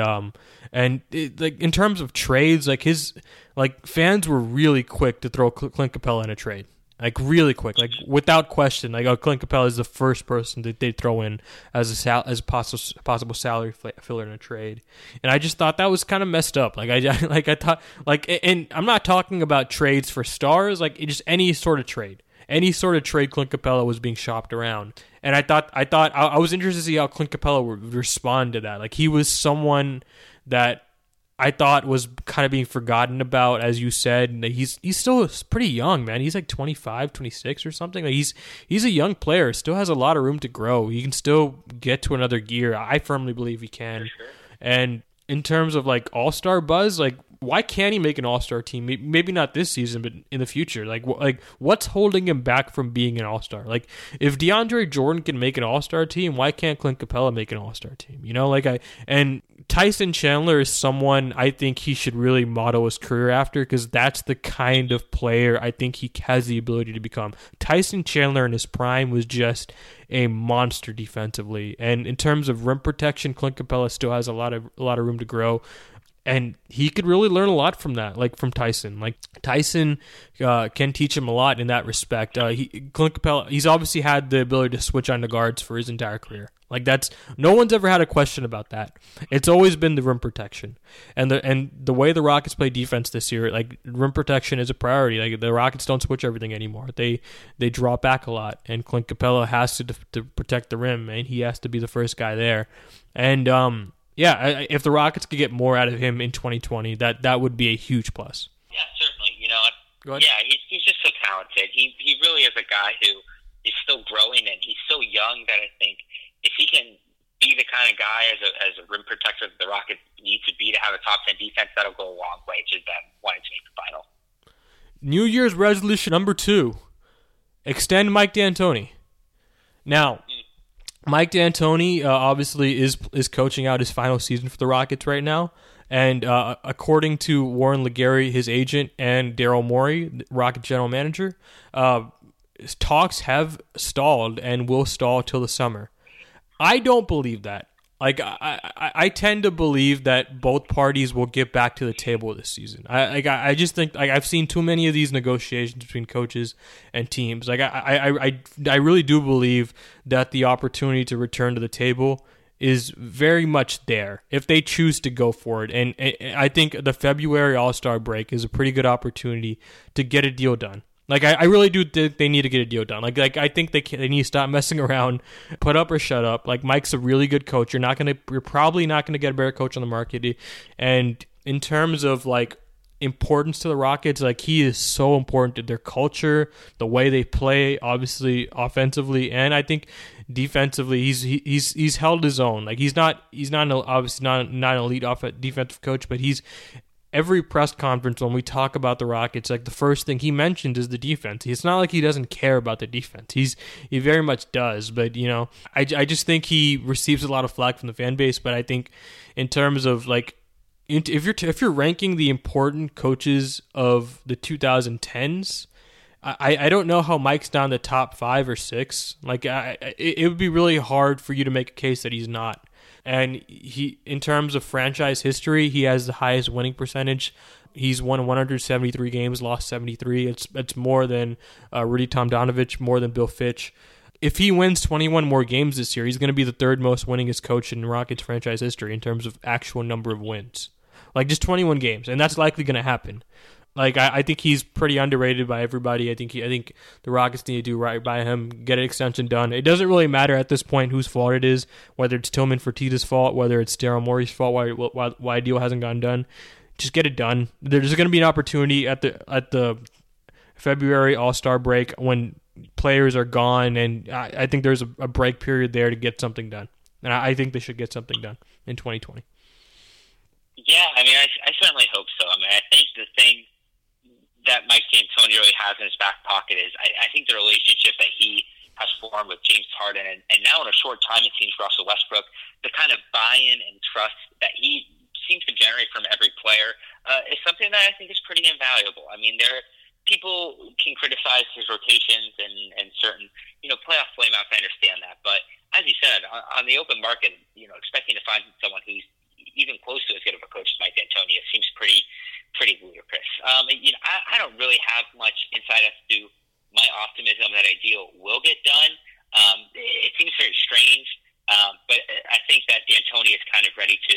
in terms of trades, fans were really quick to throw Clint Capella in a trade. Really quick, without question. Clint Capella is the first person that they throw in as a possible salary filler in a trade, and I just thought that was kind of messed up. I thought, and I'm not talking about trades for stars, just any sort of trade. Any sort of trade, Clint Capella was being shopped around, and I was interested to see how Clint Capella would respond to that. He was someone that I thought was kind of being forgotten about, as you said. He's still pretty young, man. He's 25, 26 or something. He's a young player, still has a lot of room to grow. He can still get to another gear. I firmly believe he can. Sure. And in terms of all-star buzz, why can't he make an all-star team? Maybe not this season, but in the future. Like what's holding him back from being an all-star? Like, if DeAndre Jordan can make an all-star team, why can't Clint Capella make an all-star team? And Tyson Chandler is someone I think he should really model his career after, because that's the kind of player I think he has the ability to become. Tyson Chandler in his prime was just a monster defensively, and in terms of rim protection, Clint Capella still has a lot of room to grow. And he could really learn a lot from that, like from Tyson. Like Tyson can teach him a lot in that respect. Clint Capella, he's obviously had the ability to switch on to guards for his entire career. Like no one's ever had a question about that. It's always been the rim protection, and the way the Rockets play defense this year, like rim protection is a priority. Like the Rockets don't switch everything anymore. They draw back a lot, and Clint Capella has to protect the rim, and he has to be the first guy there. And yeah, if the Rockets could get more out of him in 2020, that would be a huge plus. Yeah, certainly. Go ahead. Yeah, he's just so talented. He really is a guy who is still growing, and he's so young that I think if he can be the kind of guy as a rim protector that the Rockets need to be to have a top 10 defense, that'll go a long way to them wanting to make the final. New Year's resolution number 2: extend Mike D'Antoni. Now, Mike D'Antoni obviously is coaching out his final season for the Rockets right now, and according to Warren Legary, his agent, and Daryl Morey, Rocket general manager, talks have stalled and will stall till the summer. I don't believe that. Like, I tend to believe that both parties will get back to the table this season. I just think, like, I've seen too many of these negotiations between coaches and teams. Like, I really do believe that the opportunity to return to the table is very much there if they choose to go for it. And I think the February All-Star break is a pretty good opportunity to get a deal done. Like, I really do think they need to get a deal done. Like I think they need to stop messing around, put up or shut up. Like, Mike's a really good coach. You're probably not gonna get a better coach on the market. And in terms of, like, importance to the Rockets, like, he is so important to their culture, the way they play, obviously offensively, and I think defensively, he's held his own. Like, he's obviously not an elite defensive coach, but he's. Every press conference when we talk about the Rockets, like, the first thing he mentions is the defense. It's not like he doesn't care about the defense. He very much does. But, I just think he receives a lot of flack from the fan base. But I think in terms of, like, if you're ranking the important coaches of the 2010s, I don't know how Mike's down the top 5 or 6. Like, it would be really hard for you to make a case that he's not. And he, in terms of franchise history, he has the highest winning percentage. He's won 173 games, lost 73. It's more than Rudy Tomjanovich, more than Bill Fitch. If he wins 21 more games this year, he's going to be the third most winningest coach in Rockets franchise history in terms of actual number of wins. Like, just 21 games, and that's likely going to happen. Like, I think he's pretty underrated by everybody. I think the Rockets need to do right by him, get an extension done. It doesn't really matter at this point whose fault it is, whether it's Tillman Fertitta's fault, whether it's Daryl Morey's fault, why a deal hasn't gotten done. Just get it done. There's going to be an opportunity at the February All-Star break when players are gone, and I think there's a break period there to get something done. And I think they should get something done in 2020. Yeah, I mean, I certainly hope so. I mean, I think the thing that Mike D'Antoni really has in his back pocket is I think the relationship that he has formed with James Harden and now in a short time it seems Russell Westbrook, the kind of buy-in and trust that he seems to generate from every player is something that I think is pretty invaluable. I mean, people can criticize his rotations and certain playoff flameouts. I understand that, but as you said, on the open market, expecting to find someone who's even close to as good of a coach as Mike D'Antoni seems pretty ludicrous. I don't really have much insight as to my optimism that a deal will get done. It seems very strange, but I think that D'Antoni is kind of ready to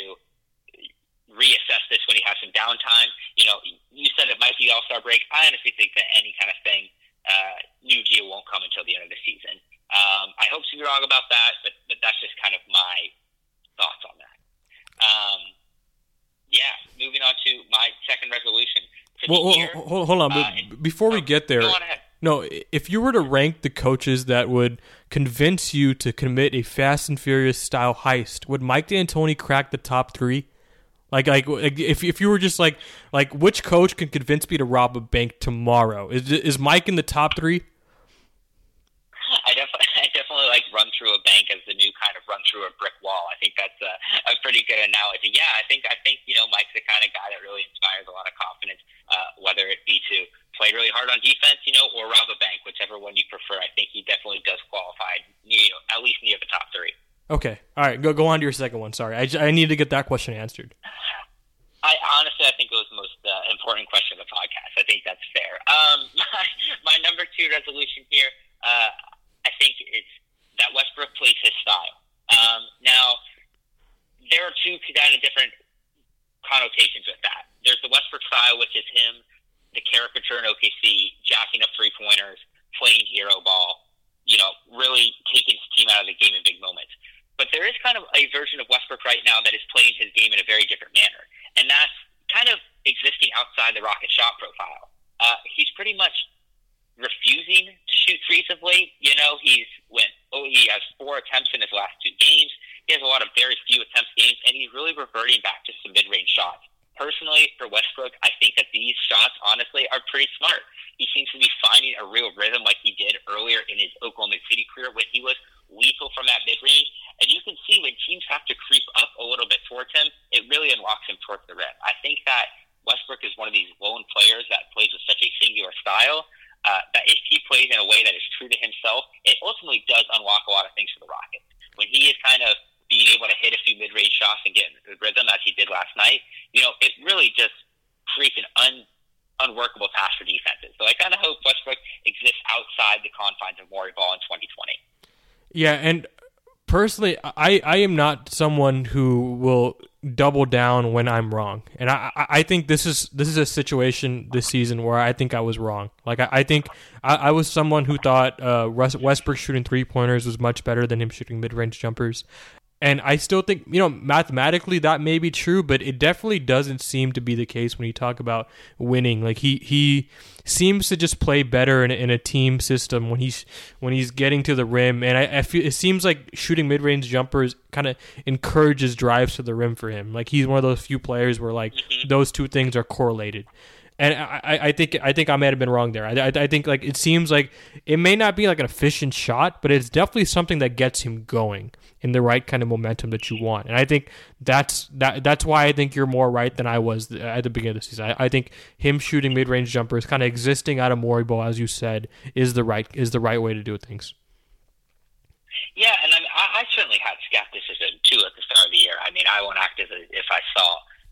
reassess this when he has some downtime. You said it might be All-Star break. I honestly think that any kind of thing, new deal won't come until the end of the season. I hope to be wrong about that, but that's just kind of my thoughts on that. Moving on to my second resolution for the year. Hold on. Before we get there, no, if you were to rank the coaches that would convince you to commit a Fast and Furious style heist, would Mike D'Antoni crack the top 3? Like if you were just like which coach can convince me to rob a bank tomorrow? Is Mike in the top 3? I definitely like run through a bank as the new kind of run through a brick wall. I think that's a pretty good analogy. Yeah, I think Mike's the kind of guy that really inspires a lot of confidence, whether it be to play really hard on defense, or rob a bank, whichever one you prefer. I think he definitely does qualify, at least near the top 3. Okay, all right, go on to your second one. Sorry, I need to get that question answered. I honestly think it was the most important question of the podcast. I think that's fair. My number 2 resolution here, I think it's that Westbrook plays his style. Now, there are 2 kind of different connotations with that. There's the Westbrook style, which is him, the caricature in OKC, jacking up 3-pointers, playing hero ball, really taking his team out of the game in big moments. But there is kind of a version of Westbrook right now that is playing his game in a very different manner. And that's kind of existing outside the Rocket shot profile. He's pretty much refusing to shoot threes of late. He has 4 attempts in his last 2 games. He has a lot of very few attempts games, and he's really reverting back to some mid-range shots. Personally, for Westbrook, I think that these shots, honestly, are pretty smart. He seems to be finding a real rhythm like he did earlier in his Oklahoma City career when he was lethal from that mid-range. And you can see when teams have to creep up a little bit towards him, it really unlocks him towards the rim. I think that Westbrook is one of these lone players that plays with such a singular style that if he plays in a way that is true to himself, it ultimately does unlock a lot of things for the Rockets. When he is kind of being able to hit a few mid-range shots and get in the rhythm as he did last night, it really just creates an unworkable task for defenses. So I kind of hope Westbrook exists outside the confines of Morey ball in 2020. Yeah, and personally, I am not someone who will double down when I'm wrong, and I think this is a situation this season where I think I was wrong. Like I think I was someone who thought Westbrook shooting 3-pointers was much better than him shooting mid-range jumpers. And I still think, mathematically that may be true, but it definitely doesn't seem to be the case when you talk about winning. Like he seems to just play better in a team system when he's getting to the rim, and I feel it seems like shooting mid-range jumpers kind of encourages drives to the rim for him. Like he's one of those few players where like those 2 things are correlated. And I think I might have been wrong there. I think like it seems like it may not be like an efficient shot, but it's definitely something that gets him going in the right kind of momentum that you want. And I think that's why I think you're more right than I was at the beginning of the season. I think him shooting mid-range jumpers, kind of existing out of Morey ball, as you said, is the right way to do things. Yeah, and I certainly had skepticism too at the start of the year. I mean, I won't act as if I saw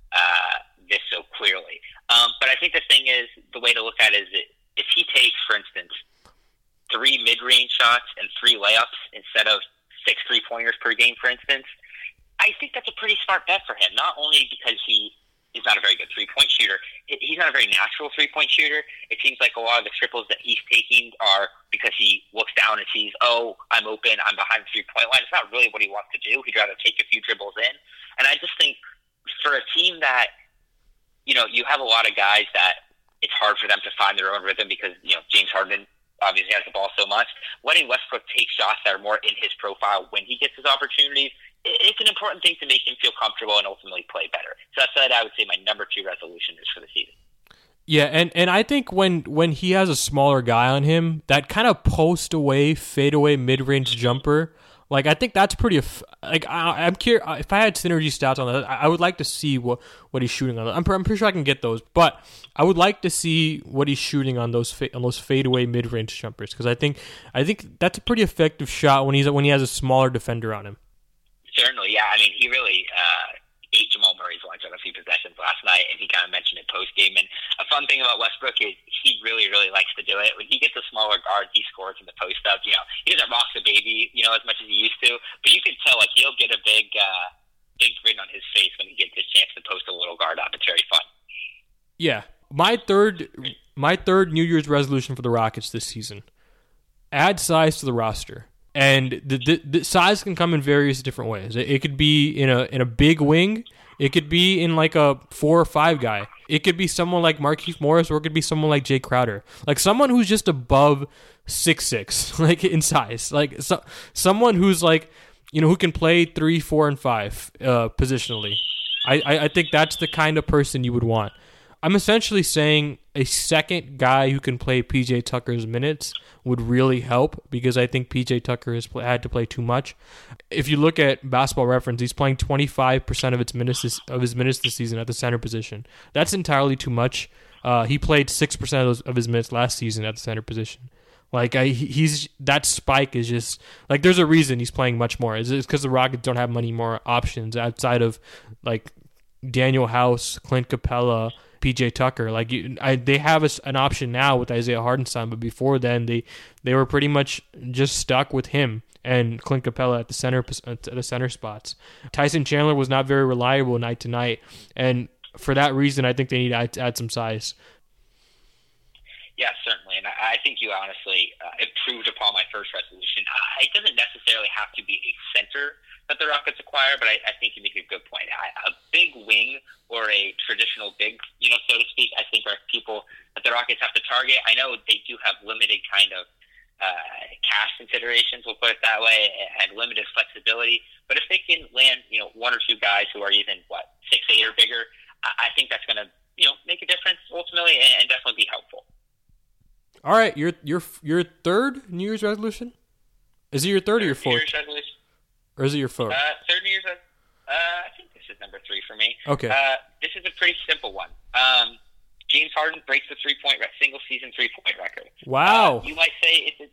this so clearly. But I think the thing is, the way to look at it is that if he takes, for instance, 3 mid-range shots and 3 layups instead of 6 3-pointers per game, for instance, I think that's a pretty smart bet for him. Not only because he is not a very good 3-point shooter, he's not a very natural 3-point shooter. It seems like a lot of the triples that he's taking are because he looks down and sees, oh, I'm open, I'm behind the 3-point line. It's not really what he wants to do. He'd rather take a few dribbles in. And I just think for a team that, you have a lot of guys that it's hard for them to find their own rhythm because, James Harden obviously has the ball so much. Letting Westbrook take shots that are more in his profile when he gets his opportunities, it's an important thing to make him feel comfortable and ultimately play better. So that's what I would say my number 2 resolution is for the season. Yeah, and I think when he has a smaller guy on him, that kind of post away, fade away mid-range jumper, like I think that's pretty. I'm curious if I had synergy stats on that. I would like to see what he's shooting on. I'm pretty sure I can get those, but I would like to see what he's shooting on those fadeaway mid range jumpers because I think that's a pretty effective shot when he has a smaller defender on him. Certainly, yeah. I mean, he really ate Jamal Murray's lunch on a few possessions last night, and he kind of mentioned it post game. And a fun thing about Westbrook is he really, really likes to do it. When he gets a smaller guard, he scores in the post up. He doesn't rock the baby, as much as he used to, but you can tell like he'll get a big grin on his face when he gets his chance to post a little guard up. It's very fun. Yeah, my third New Year's resolution for the Rockets this season: add size to the roster. And the size can come in various different ways. It could be in a big wing. It could be in like a 4 or 5 guy. It could be someone like Markieff Morris, or it could be someone like Jay Crowder, like someone who's just above 6'6", like in size, like someone who's like who can play 3, 4, and 5 positionally. I think that's the kind of person you would want. I'm essentially saying a second guy who can play PJ Tucker's minutes would really help, because I think PJ Tucker has had to play too much. If you look at Basketball Reference, he's playing 25% of his minutes this season at the center position. That's entirely too much. He played 6% of his minutes last season at the center position. Like he's that spike is just like, there's a reason he's playing much more. It's because the Rockets don't have many more options outside of like Daniel House, Clint Capella, PJ Tucker. Like they have an option now with Isaiah Hartenstein, but before then they were pretty much just stuck with him and Clint Capella at the center spots. Tyson Chandler was not very reliable night to night, and for that reason, I think they need to add some size. Yeah, certainly, and I think you honestly improved upon my first resolution. It doesn't necessarily have to be a center that the Rockets acquire, but I think you make a good point. A big wing or a traditional big, so to speak, I think are people that the Rockets have to target. I know they do have limited kind of cash considerations, we'll put it that way, and limited flexibility. But if they can land, one or two guys who are even 6'8" or bigger, I think that's going to make a difference ultimately and definitely be helpful. All right, your third New Year's resolution? Is it your third or your fourth? New Year's resolution. Or is it your fourth? Third New Year's. I think this is number 3 for me. Okay. This is a pretty simple one. James Harden breaks the single season 3-point record. Wow. You might say it's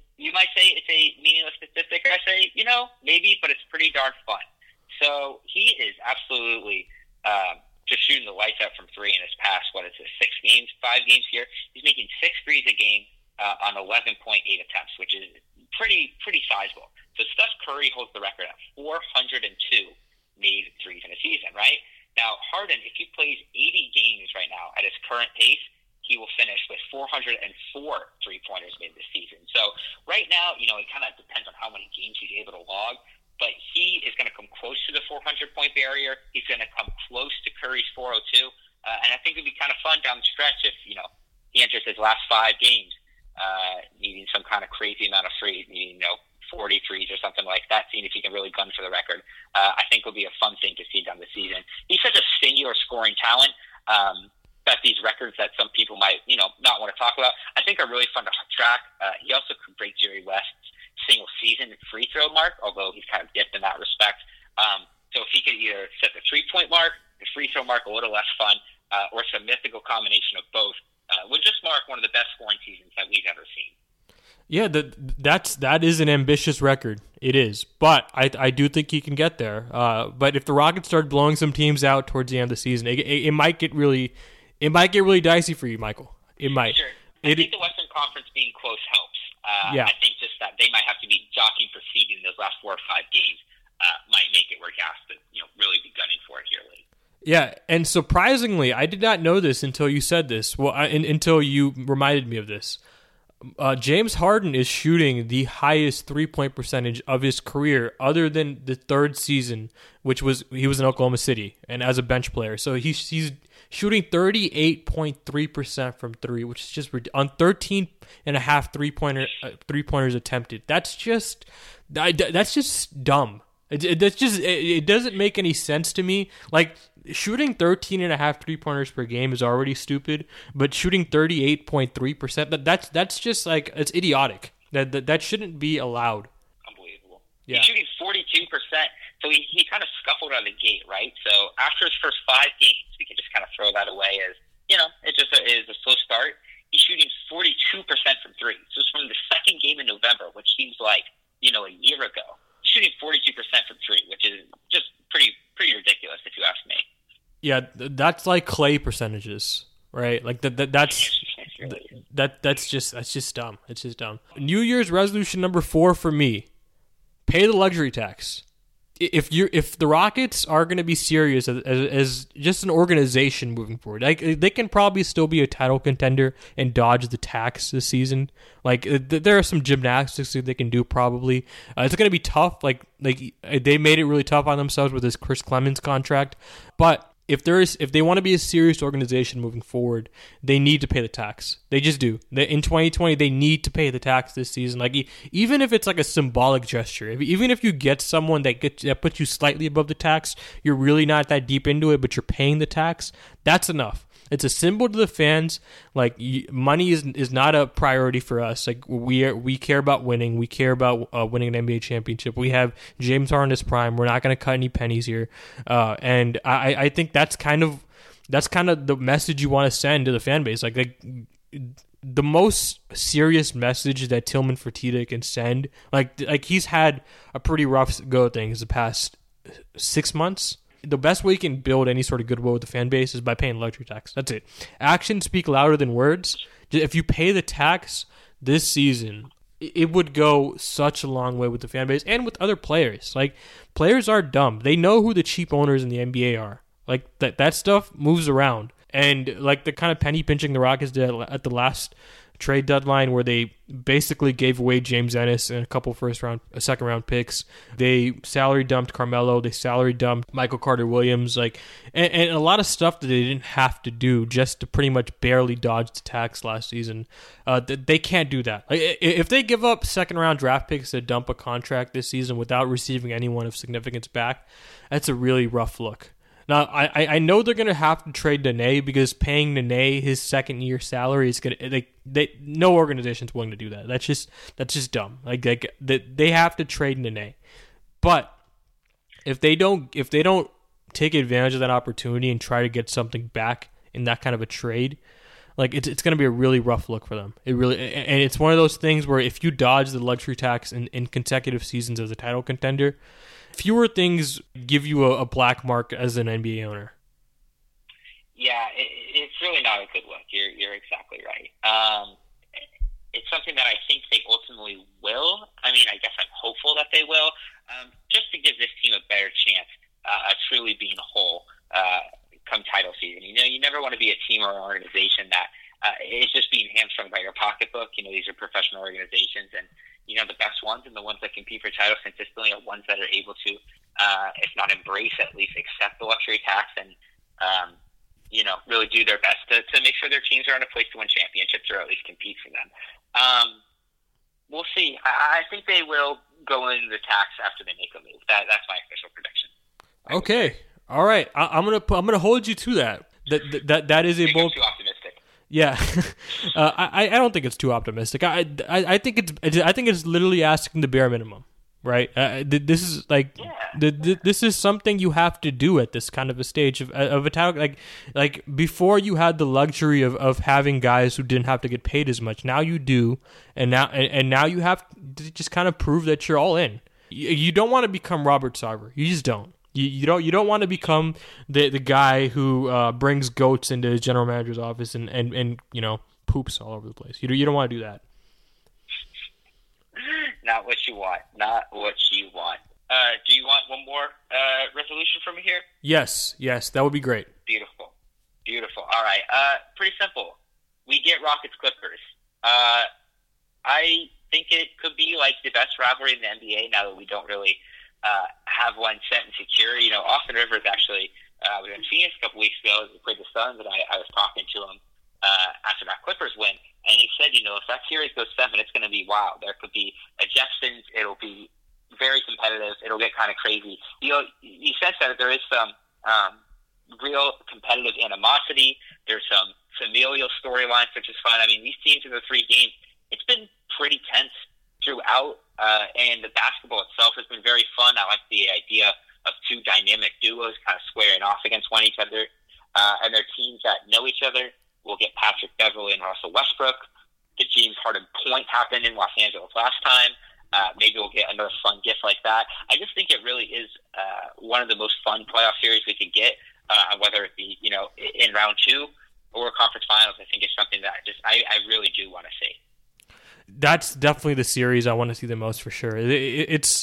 a meaningless statistic. I say maybe, but it's pretty darn fun. So he is absolutely just shooting the lights out from 3 in his past. 5 games here. He's making 6 threes a game on 11.8 attempts, which is pretty sizable. So Steph Curry holds the record at 402 made threes in a season, right? Now, Harden, if he plays 80 games right now at his current pace, he will finish with 404 three-pointers made this season. So right now, it kind of depends on how many games he's able to log, but he is going to come close to the 400-point barrier. He's going to come close to Curry's 402, and I think it would be kind of fun down the stretch if, he enters his last 5 games needing some kind of crazy amount of threes, needing, 40 threes or something like that, seeing if he can really gun for the record. I think will be a fun thing to see down the season. He's such a singular scoring talent that these records that some people might, not want to talk about, I think are really fun to track. He also could break Jerry West's single season free throw mark, although he's kind of dipped in that respect. So if he could either set the 3-point mark, the free throw mark a little less fun, or some mythical combination of both, would just mark one of the best scoring seasons that we've ever seen. Yeah, that is an ambitious record. It is, but I do think he can get there. But if the Rockets start blowing some teams out towards the end of the season, it might get really dicey for you, Michael. It might. Sure. I think the Western Conference being close helps. Yeah. I think just that they might have to be jockeying for seed in those last 4 or 5 games might make it where he has to really be gunning for it here late. Yeah, and surprisingly, I did not know this until you said this. Well, until you reminded me of this. James Harden is shooting the highest 3-point percentage of his career, other than the 3rd season, which was he was in Oklahoma City and as a bench player. So he's shooting 38.3% from 3, which is just on 13.5 3-pointers attempted. That's just dumb. It doesn't make any sense to me. Like, shooting 13.5 3-pointers per game is already stupid, but shooting 38.3%, that's just like, it's idiotic. That shouldn't be allowed. Unbelievable. Yeah. He's shooting 42%, so he kind of scuffled out of the gate, right? So after his first 5 games, we can just kind of throw that away as, it just is a slow start. He's shooting 42% from 3. So it's from the 2nd game in November, which seems like, a year ago. Shooting 42% from 3, which is just pretty ridiculous if you ask me. Yeah, that's like Clay percentages, right? Like that's just dumb. It's just dumb. New Year's resolution number 4 for me: pay the luxury tax. If the Rockets are going to be serious as just an organization moving forward, like, they can probably still be a title contender and dodge the tax this season. Like, there are some gymnastics that they can do probably. It's going to be tough. Like they made it really tough on themselves with this Chris Clemens contract, but if they want to be a serious organization moving forward, they need to pay the tax. They just do. In 2020, they need to pay the tax this season. Like, even if it's like a symbolic gesture, even if you get someone that puts you slightly above the tax, you're really not that deep into it, but you're paying the tax, that's enough. It's a symbol to the fans. Like, money is not a priority for us. Like, we care about winning. We care about winning an NBA championship. We have James Harden in his prime. We're not going to cut any pennies here. And I think that's kind of the message you want to send to the fan base. Like the most serious message that Tillman Fertitta can send. Like he's had a pretty rough go of things the past 6 months. The best way you can build any sort of goodwill with the fan base is by paying luxury tax. That's it. Actions speak louder than words. If you pay the tax this season, it would go such a long way with the fan base and with other players. Like, players are dumb. They know who the cheap owners in the NBA are. Like, that stuff moves around. And like the kind of penny pinching the Rockets did at the last trade deadline, where they basically gave away James Ennis and a couple second round picks. They salary dumped Carmelo. They salary dumped Michael Carter Williams. Like, and a lot of stuff that they didn't have to do just to pretty much barely dodge the tax last season. They can't do that. Like, if they give up second round draft picks to dump a contract this season without receiving anyone of significance back, that's a really rough look. Now, I know they're going to have to trade Nene, because paying Nene his second year salary is going to, no organization's willing to do that. That's just dumb. Like they have to trade Nene. But if they don't take advantage of that opportunity and try to get something back in that kind of a trade, like it's going to be a really rough look for them. And it's one of those things where if you dodge the luxury tax in consecutive seasons as a title contender, fewer things give you a black mark as an NBA owner. Yeah, it's really not a good look. You're exactly right. It's something that I think they ultimately will. I mean, I guess I'm hopeful that they will, just to give this team a better chance of truly being whole come title season. You know, you never want to be a team or an organization that is just being hamstrung by your pocketbook. You know, these are professional organizations, and you know, the best ones and the ones that compete for titles consistently are ones that are able to, if not embrace, at least accept the luxury tax and, you know, really do their best to make sure their teams are in a place to win championships or at least compete for them. We'll see. I think they will go into the tax after they make a move. That's my official prediction. Okay. All right. I'm gonna hold you to that. That is a bold. Too optimistic. Yeah, I don't think it's too optimistic. I think it's literally asking the bare minimum, right? This is like this is something you have to do at this kind of a stage of a title. Like before, you had the luxury of having guys who didn't have to get paid as much. Now you do, and now you have to just kind of prove that you're all in. You don't want to become Robert Sarver. You just don't. You don't want to become the guy who brings goats into his general manager's office and you know, poops all over the place. You don't want to do that. Not what you want. Not what you want. Do you want one more resolution from me here? Yes, that would be great. Beautiful. All right. Pretty simple. We get Rockets Clippers. I think it could be like the best rivalry in the NBA now that we don't really have one set and secure. You know, Austin Rivers actually was in Phoenix a couple weeks ago as we played the Suns, and I was talking to him after that Clippers win, and he said, you know, if that series goes 7, it's going to be wild. There could be ejections. It'll be very competitive. It'll get kind of crazy. You know, he said that there is some real competitive animosity. There's some familial storylines, which is fun. I mean, these teams in the 3 games, it's been pretty tense throughout, and the basketball itself has been very fun. I like the idea of 2 dynamic duos kind of squaring off against one each other, and they're teams that know each other. We'll get Patrick Beverley and Russell Westbrook. The James Harden point happened in Los Angeles last time. Maybe we'll get another fun gift like that. I just think it really is one of the most fun playoff series we could get, whether it be, you know, in round 2 or conference finals. I think it's something that I really do want to see. That's definitely the series I want to see the most, for sure. It's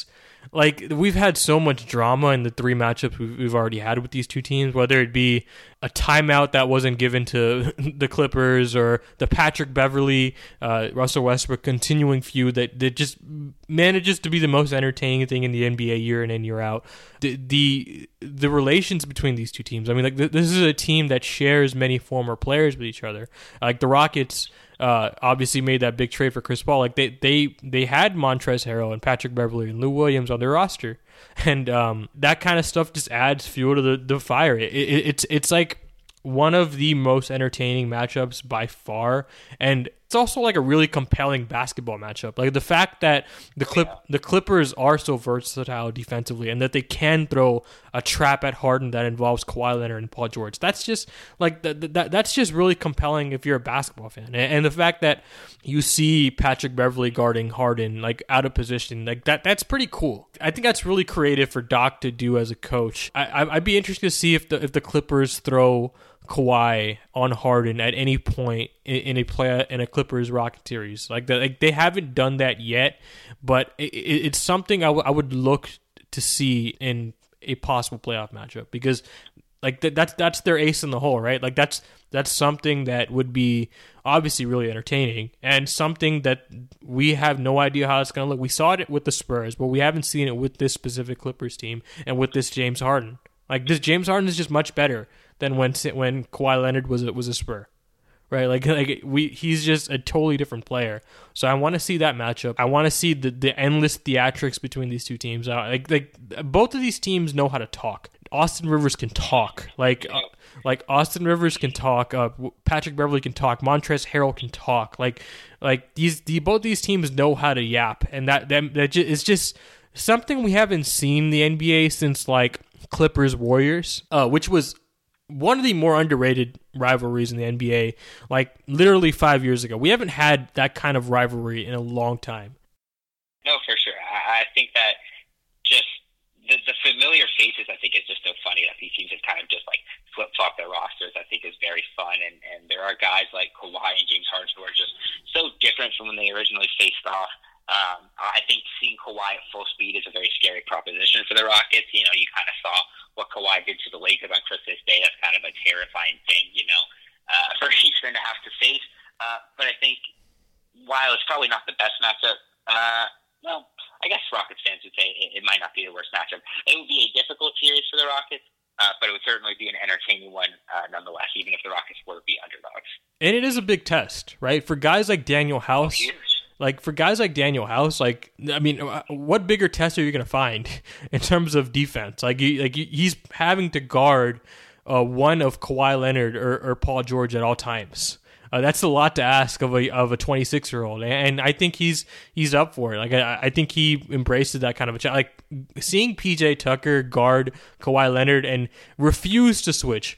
like, we've had so much drama in the 3 matchups we've already had with these two teams, whether it be a timeout that wasn't given to the Clippers or the Patrick Beverley, Russell Westbrook continuing feud that just manages to be the most entertaining thing in the NBA year in and year out. The relations between these two teams, I mean, like, this is a team that shares many former players with each other. Like, the Rockets obviously made that big trade for Chris Paul. Like, they had Montrezl Harrell and Patrick Beverley and Lou Williams on their roster, and that kind of stuff just adds fuel to the fire. It's like one of the most entertaining matchups by far, and it's also like a really compelling basketball matchup. Like, the fact that the Clippers are so versatile defensively, and that they can throw a trap at Harden that involves Kawhi Leonard and Paul George. That's just like that's just really compelling if you're a basketball fan. And the fact that you see Patrick Beverley guarding Harden like out of position, like that's pretty cool. I think that's really creative for Doc to do as a coach. I'd be interested to see if the Clippers throw Kawhi on Harden at any point in a Clippers Rocket series. Like they haven't done that yet, but it's something I would look to see in a possible playoff matchup, because like that's their ace in the hole, right? Like that's something that would be obviously really entertaining, and something that we have no idea how it's going to look. We saw it with the Spurs, but we haven't seen it with this specific Clippers team and with this James Harden. Like, this James Harden is just much better than when Kawhi Leonard was a Spur, right? He's just a totally different player. So I want to see that matchup. I want to see the endless theatrics between these two teams. Both of these teams know how to talk. Austin Rivers can talk. Like Austin Rivers can talk. Patrick Beverley can talk. Montrezl Harrell can talk. Both these teams know how to yap, and that is just something we haven't seen in the NBA since like Clippers Warriors, which was one of the more underrated rivalries in the NBA, like literally 5 years ago. We haven't had that kind of rivalry in a long time. No, for sure. I think that just the familiar faces, I think, is just so funny that these teams have kind of just like flip-flop their rosters. I think is very fun, and there are guys like Kawhi and James Harden who are just so different from when they originally faced off. I think seeing Kawhi at full speed is a very scary proposition for the Rockets. You know, you kind of saw what Kawhi did to the Lakers on Christmas Day. That's kind of a terrifying thing, for Houston to have to face. But I think while it's probably not the best matchup, well, I guess Rockets fans would say it might not be the worst matchup. It would be a difficult series for the Rockets, but it would certainly be an entertaining one nonetheless, even if the Rockets were to be underdogs. And it is a big test, right? For guys like Daniel House. I mean, what bigger test are you going to find in terms of defense? He's having to guard one of Kawhi Leonard or Paul George at all times. That's a lot to ask of a 26-year-old, and I think he's up for it. Like I think he embraces that kind of a challenge. Like seeing PJ Tucker guard Kawhi Leonard and refuse to switch.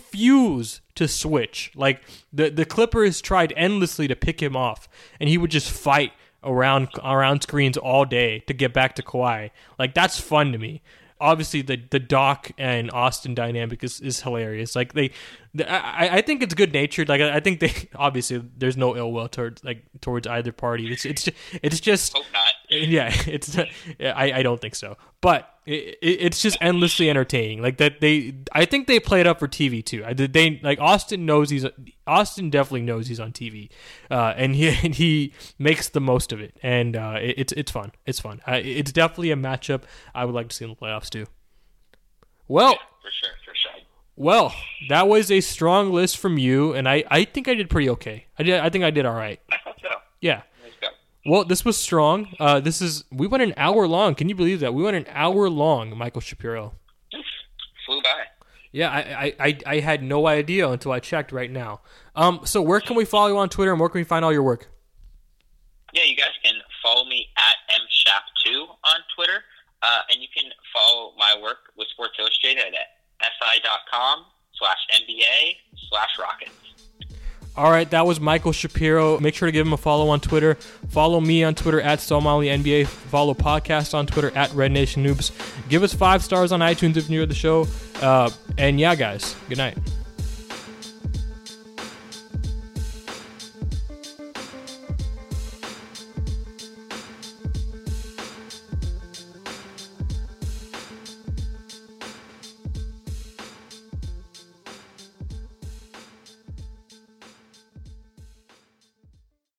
Like the Clippers tried endlessly to pick him off, and he would just fight around screens all day to get back to Kawhi. Like, that's fun to me. Obviously, the Doc and Austin dynamic is hilarious. Like I think it's good natured. Like I think obviously there's no ill will towards either party. It's just hope not. Yeah, I don't think so. But it's just endlessly entertaining. Like that I think they play it up for TV too. Austin definitely knows he's on TV, and he makes the most of it. And it's fun. It's fun. It's definitely a matchup I would like to see in the playoffs too. Well, yeah, for sure. Well, that was a strong list from you, and I think I did pretty okay. I think I did all right. I thought so. Yeah. Let's go. Well, this was strong. We went an hour long. Can you believe that? We went an hour long, Michael Shapiro. Flew by. Yeah, I had no idea until I checked right now. So where can we follow you on Twitter, and where can we find all your work? Yeah, you guys can follow me at mshap2 on Twitter, and you can follow my work with Sports Illustrated at si.com/NBA/Rockets. All right, that was Michael Shapiro. Make sure to give him a follow on Twitter. Follow me on Twitter at SoMaliNBA. Follow podcast on Twitter at Red Nation Noobs. Give us 5 stars on iTunes if you're new to the show. And yeah, guys, good night.